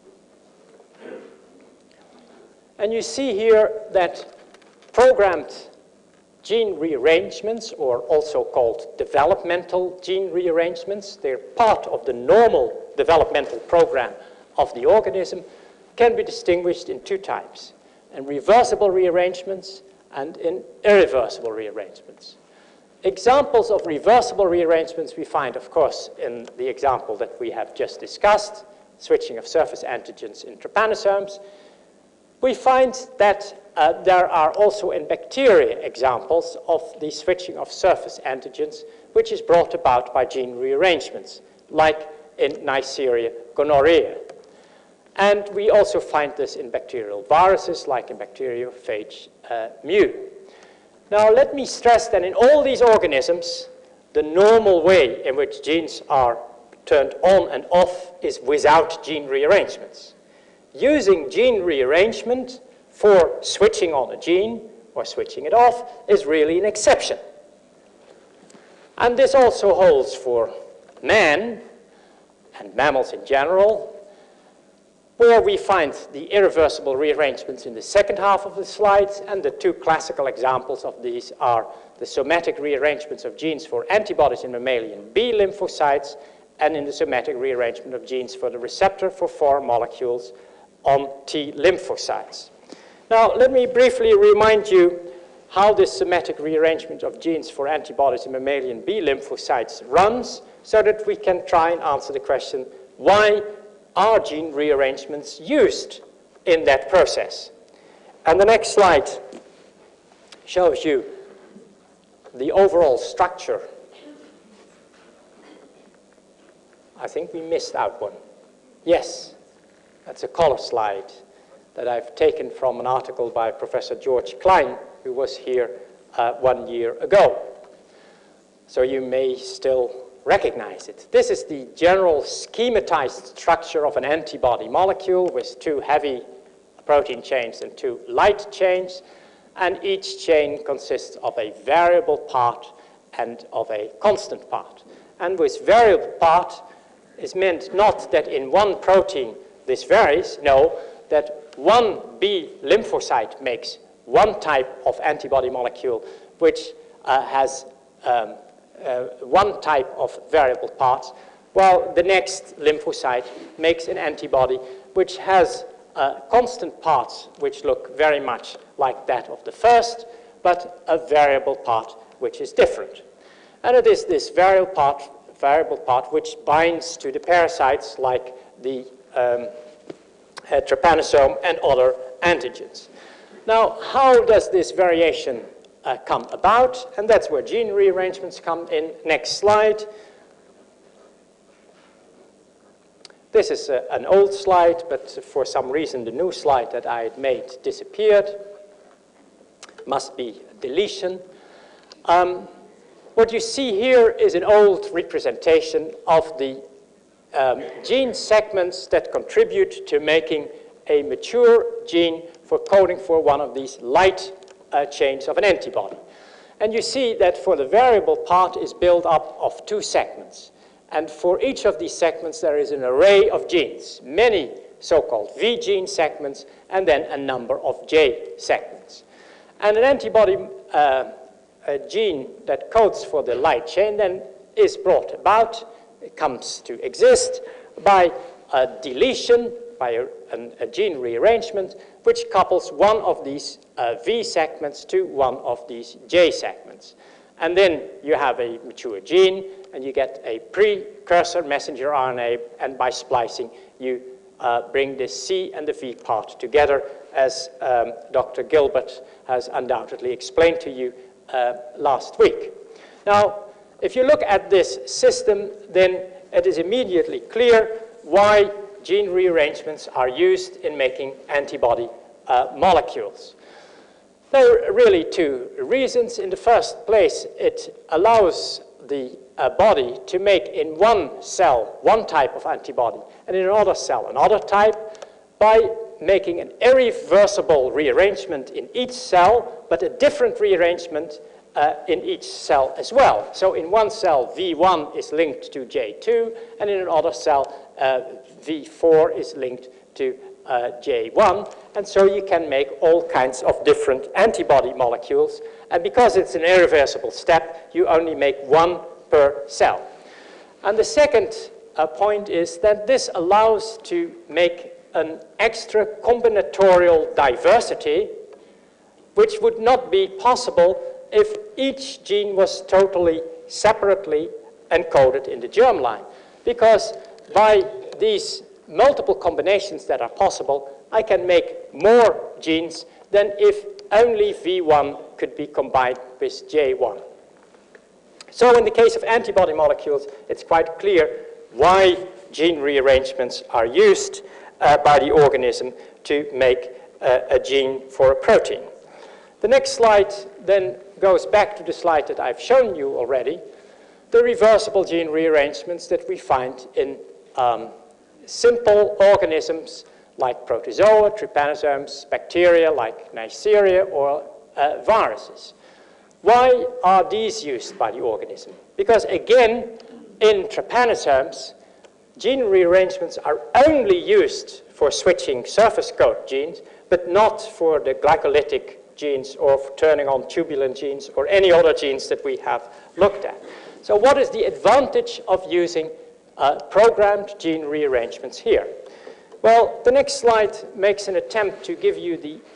And you see here that programmed gene rearrangements, or also called developmental gene rearrangements, they're part of the normal developmental program of the organism, can be distinguished in two types, in reversible rearrangements and in irreversible rearrangements. Examples of reversible rearrangements we find, of course, in the example that we have just discussed, switching of surface antigens in trypanosomes. We find that there are also in bacteria examples of the switching of surface antigens, which is brought about by gene rearrangements, like in Neisseria gonorrhea. And we also find this in bacterial viruses, like in bacteriophage mu. Now, let me stress that in all these organisms, the normal way in which genes are turned on and off is without gene rearrangements. Using gene rearrangement for switching on a gene or switching it off is really an exception. And this also holds for man and mammals in general, where we find the irreversible rearrangements in the second half of the slides, and the two classical examples of these are the somatic rearrangements of genes for antibodies in mammalian B lymphocytes and in the somatic rearrangement of genes for the receptor for 4 molecules on T lymphocytes. Now, let me briefly remind you how this somatic rearrangement of genes for antibodies in mammalian B lymphocytes runs, so that we can try and answer the question, why are gene rearrangements used in that process? And the next slide shows you the overall structure. I think we missed out one. Yes, that's a color slide that I've taken from an article by Professor George Klein, who was here 1 year ago. So you may still recognize it. This is the general schematized structure of an antibody molecule with 2 heavy protein chains and 2 light chains, and each chain consists of a variable part and of a constant part. And with variable part is meant not that in one protein this varies, no, that one B lymphocyte makes one type of antibody molecule which has one type of variable parts, while the next lymphocyte makes an antibody which has constant parts which look very much like that of the first, but a variable part which is different. And it is this variable part which binds to the parasites like the trypanosome and other antigens. Now, how does this variation come about? And that's where gene rearrangements come in. Next slide. This is an old slide, but for some reason the new slide that I had made disappeared. Must be a deletion. What you see here is an old representation of the gene segments that contribute to making a mature gene for coding for one of these light chains of an antibody. And you see that for the variable part is built up of 2 segments. And for each of these segments there is an array of genes, many so-called V gene segments, and then a number of J segments. And an antibody a gene that codes for the light chain then is brought about, it comes to exist by a deletion, by a gene rearrangement, which couples one of these V segments to one of these J segments. And then you have a mature gene, and you get a precursor messenger RNA, and by splicing, you bring the C and the V part together, as Dr. Gilbert has undoubtedly explained to you last week. Now, if you look at this system, then it is immediately clear why gene rearrangements are used in making antibody molecules. There are really two reasons. In the first place, it allows the body to make in one cell one type of antibody and in another cell another type by making an irreversible rearrangement in each cell, but a different rearrangement in each cell as well. So in one cell, V1 is linked to J2, and in another cell, V4 is linked to J1, and so you can make all kinds of different antibody molecules, and because it's an irreversible step, you only make one per cell. And the second point is that this allows to make an extra combinatorial diversity, which would not be possible if each gene was totally separately encoded in the germline. Because by these multiple combinations that are possible, I can make more genes than if only V1 could be combined with J1. So in the case of antibody molecules, it's quite clear why gene rearrangements are used by the organism to make a gene for a protein. The next slide then goes back to the slide that I've shown you already, the reversible gene rearrangements that we find in simple organisms like protozoa, trypanosomes, bacteria like Neisseria, or viruses. Why are these used by the organism? Because again, in trypanosomes, gene rearrangements are only used for switching surface coat genes, but not for the glycolytic genes or for turning on tubulin genes or any other genes that we have looked at. So what is the advantage of using programmed gene rearrangements here? Well, the next slide makes an attempt to give you the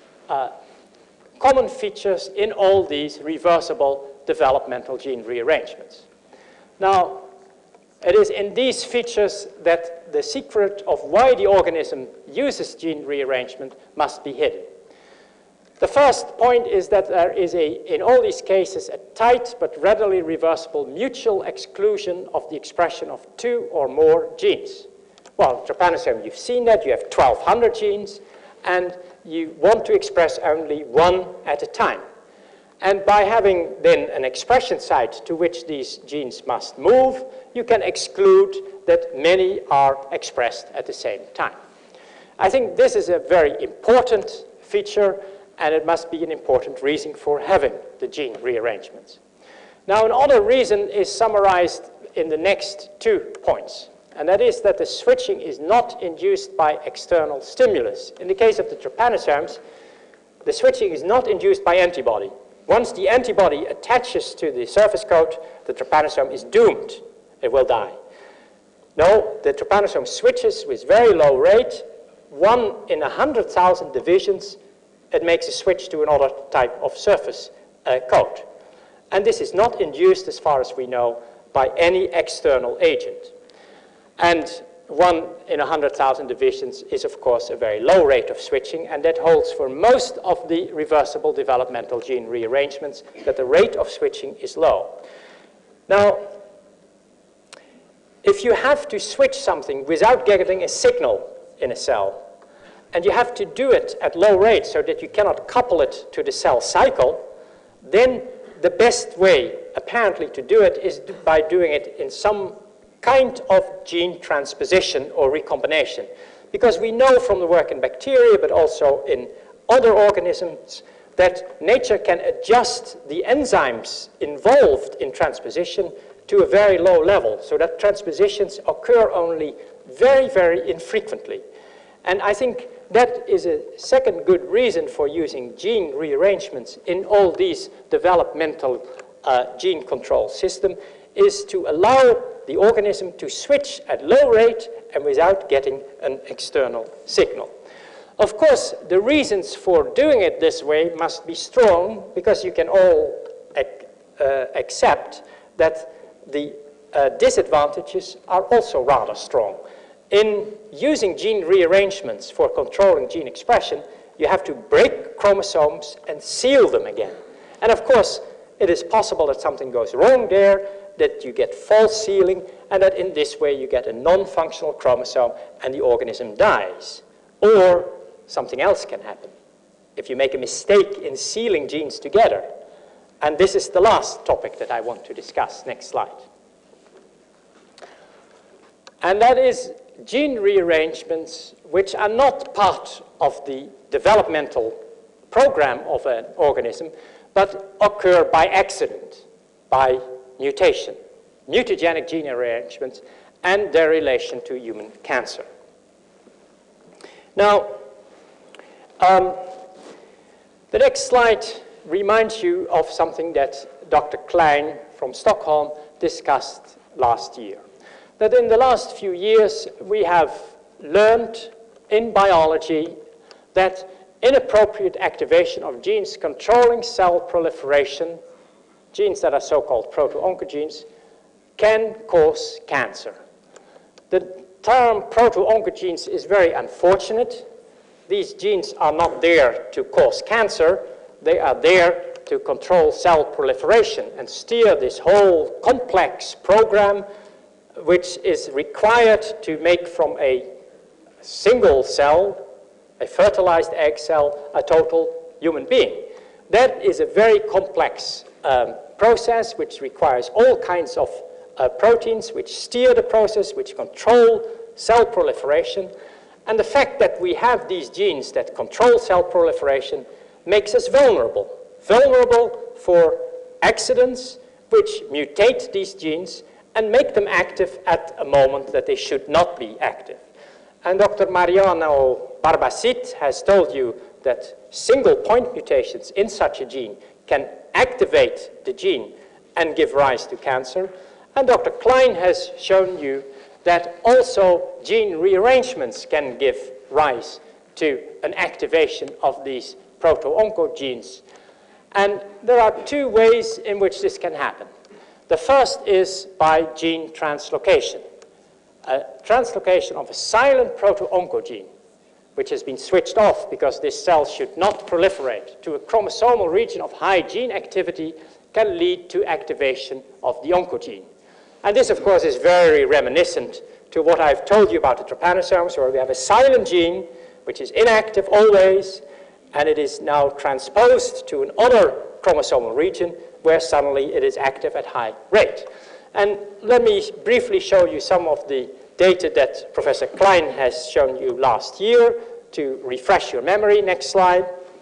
common features in all these reversible developmental gene rearrangements. Now, it is in these features that the secret of why the organism uses gene rearrangement must be hidden. The first point is that there is in all these cases, a tight but readily reversible mutual exclusion of the expression of two or more genes. Well, trypanosome, you've seen that. You have 1,200 genes, and you want to express only one at a time. And by having then an expression site to which these genes must move, you can exclude that many are expressed at the same time. I think this is a very important feature, and it must be an important reason for having the gene rearrangements. Now, another reason is summarized in the next 2 points, and that is that the switching is not induced by external stimulus. In the case of the trypanosomes, the switching is not induced by antibody. Once the antibody attaches to the surface coat, the trypanosome is doomed. It will die. No, the trypanosome switches with very low rate. 1 in 100,000 divisions, it makes a switch to another type of surface coat. And this is not induced, as far as we know, by any external agent. And 1 in 100,000 divisions is, of course, a very low rate of switching, and that holds for most of the reversible developmental gene rearrangements, that the rate of switching is low. Now, if you have to switch something without getting a signal in a cell, and you have to do it at low rate so that you cannot couple it to the cell cycle, then the best way, apparently, to do it is by doing it in some kind of gene transposition or recombination. Because we know from the work in bacteria, but also in other organisms, that nature can adjust the enzymes involved in transposition to a very low level, so that transpositions occur only very, very infrequently. And I think that is a second good reason for using gene rearrangements in all these developmental gene control systems, is to allow the organism to switch at low rate and without getting an external signal. Of course, the reasons for doing it this way must be strong, because you can all accept that the disadvantages are also rather strong. In using gene rearrangements for controlling gene expression, you have to break chromosomes and seal them again. And of course, it is possible that something goes wrong there, that you get false sealing, and that in this way you get a non-functional chromosome and the organism dies. Or something else can happen. if you make a mistake in sealing genes together. And this is the last topic that I want to discuss. Next slide. And that is gene rearrangements which are not part of the developmental program of an organism, but occur by accident, by mutation, mutagenic gene rearrangements, and their relation to human cancer. Now, the next slide reminds you of something that Dr. Klein from Stockholm discussed last year. That in the last few years, we have learned in biology that inappropriate activation of genes controlling cell proliferation, genes that are so-called proto-oncogenes, can cause cancer. The term proto-oncogenes is very unfortunate. These genes are not there to cause cancer. They are there to control cell proliferation and steer this whole complex program which is required to make from a single cell, a fertilized egg cell, a total human being. That is a very complex process which requires all kinds of proteins which steer the process, which control cell proliferation. And the fact that we have these genes that control cell proliferation makes us vulnerable. Vulnerable for accidents which mutate these genes and make them active at a moment that they should not be active. And Dr. Mariano Barbacid has told you that single point mutations in such a gene can activate the gene and give rise to cancer. And Dr. Klein has shown you that also gene rearrangements can give rise to an activation of these proto-oncogenes. And there are two ways in which this can happen. The first is by gene translocation. A translocation of a silent proto-oncogene, which has been switched off because this cell should not proliferate, to a chromosomal region of high gene activity, can lead to activation of the oncogene. And this, of course, is very reminiscent to what I've told you about the trypanosomes, where we have a silent gene, which is inactive always, and it is now transposed to another chromosomal region, where suddenly it is active at high rate. And let me briefly show you some of the data that Professor Klein has shown you last year to refresh your memory. Next slide.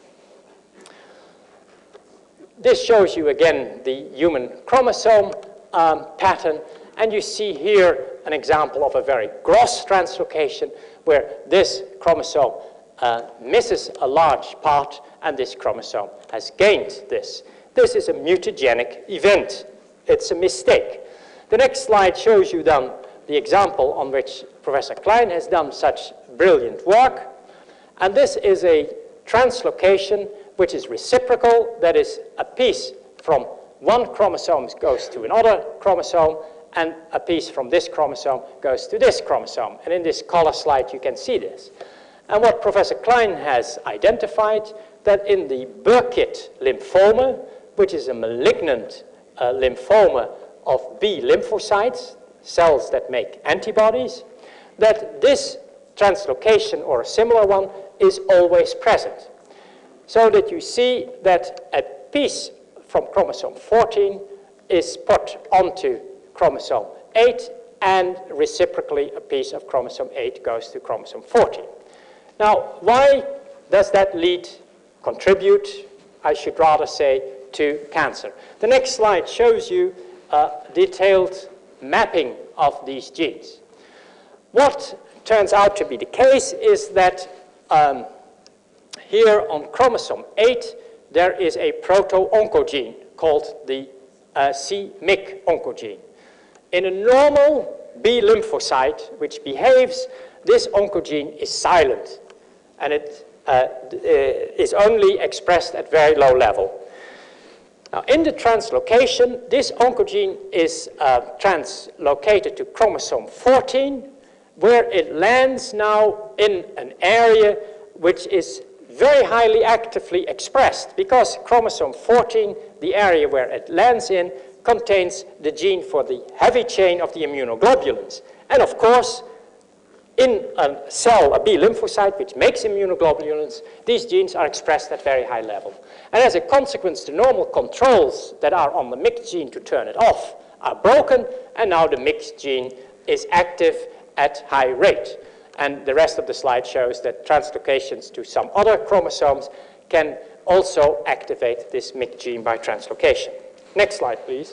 This shows you again the human chromosome pattern, and you see here an example of a very gross translocation where this chromosome misses a large part and this chromosome has gained this. This is a mutagenic event. It's a mistake. The next slide shows you then the example on which Professor Klein has done such brilliant work. And this is a translocation which is reciprocal. That is, a piece from one chromosome goes to another chromosome, and a piece from this chromosome goes to this chromosome. And in this color slide, you can see this. And what Professor Klein has identified, that in the Burkitt lymphoma, which is a malignant lymphoma of B lymphocytes, cells that make antibodies, that this translocation or a similar one is always present. So that you see that a piece from chromosome 14 is put onto chromosome 8, and reciprocally a piece of chromosome 8 goes to chromosome 14. Now, why does that contribute, I should rather say, to cancer? The next slide shows you a detailed mapping of these genes. What turns out to be the case is that here on chromosome 8, there is a proto-oncogene called the c-MYC oncogene. In a normal B lymphocyte which behaves, this oncogene is silent, and it is only expressed at very low level. Now, in the translocation, this oncogene is translocated to chromosome 14, where it lands now in an area which is very highly actively expressed, because chromosome 14, the area where it lands in, contains the gene for the heavy chain of the immunoglobulins. And of course, in a cell, a B lymphocyte, which makes immunoglobulins, these genes are expressed at very high level. And as a consequence, the normal controls that are on the MYC gene to turn it off are broken, and now the MYC gene is active at high rate. And the rest of the slide shows that translocations to some other chromosomes can also activate this MYC gene by translocation. Next slide, please.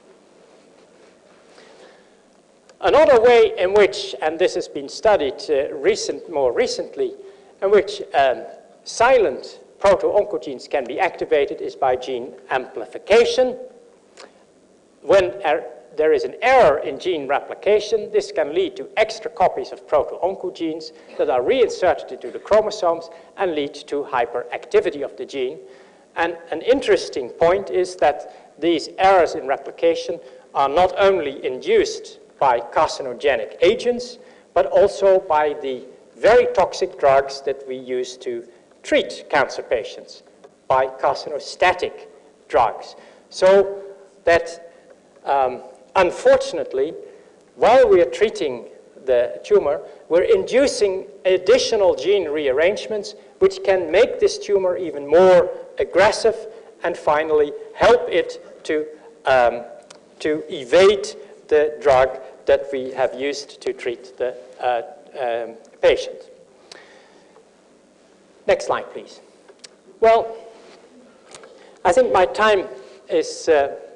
Another way in which, and this has been studied more recently, in which silent proto-oncogenes can be activated is by gene amplification. When there is an error in gene replication, this can lead to extra copies of proto-oncogenes that are reinserted into the chromosomes and lead to hyperactivity of the gene. And an interesting point is that these errors in replication are not only induced by carcinogenic agents, but also by the very toxic drugs that we use to treat cancer patients, by carcinostatic drugs. So that unfortunately, while we are treating the tumor, we're inducing additional gene rearrangements which can make this tumor even more aggressive and finally help it to evade the drug that we have used to treat the patient. Next slide, please. Well, I think my time is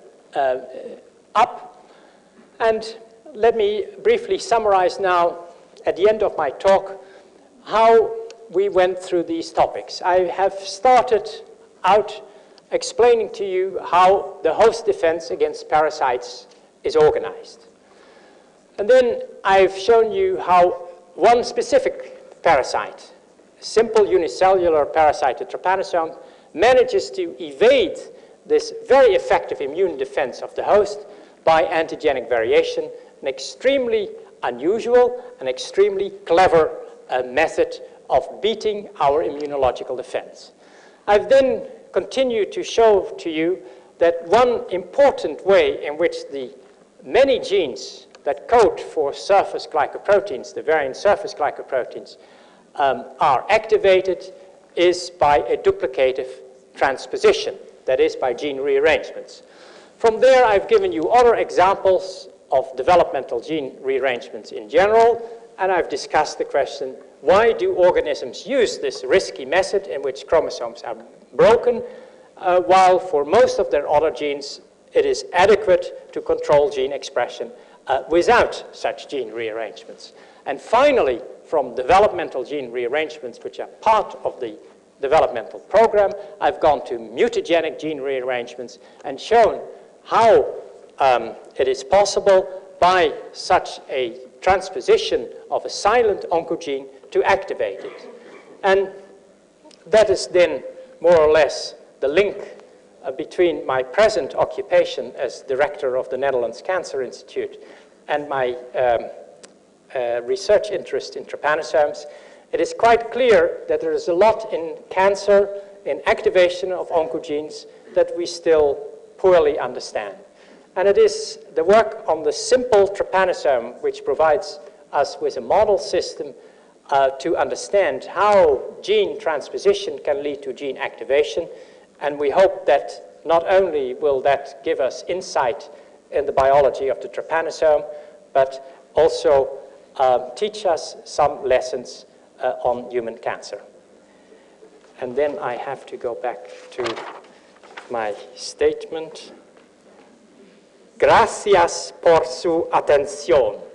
up, and let me briefly summarize now at the end of my talk how we went through these topics. I have started out explaining to you how the host defense against parasites is organized. And then I've shown you how one specific parasite, a simple unicellular parasite, the trypanosome, manages to evade this very effective immune defense of the host by antigenic variation, an extremely unusual and extremely clever method of beating our immunological defense. I've then continued to show to you that one important way in which the many genes that code for surface glycoproteins, the variant surface glycoproteins, are activated is by a duplicative transposition, that is by gene rearrangements. From there, I've given you other examples of developmental gene rearrangements in general, and I've discussed the question, why do organisms use this risky method in which chromosomes are broken, while for most of their other genes, it is adequate to control gene expression without such gene rearrangements. And finally, from developmental gene rearrangements, which are part of the developmental program, I've gone to mutagenic gene rearrangements and shown how it is possible by such a transposition of a silent oncogene to activate it. And that is then more or less the link between my present occupation as director of the Netherlands Cancer Institute and my research interest in trypanosomes. It is quite clear that there is a lot in cancer, in activation of oncogenes, that we still poorly understand. And it is the work on the simple trypanosome which provides us with a model system to understand how gene transposition can lead to gene activation. And we hope that not only will that give us insight in the biology of the trypanosome, but also teach us some lessons on human cancer. And then I have to go back to my statement. Gracias por su atención.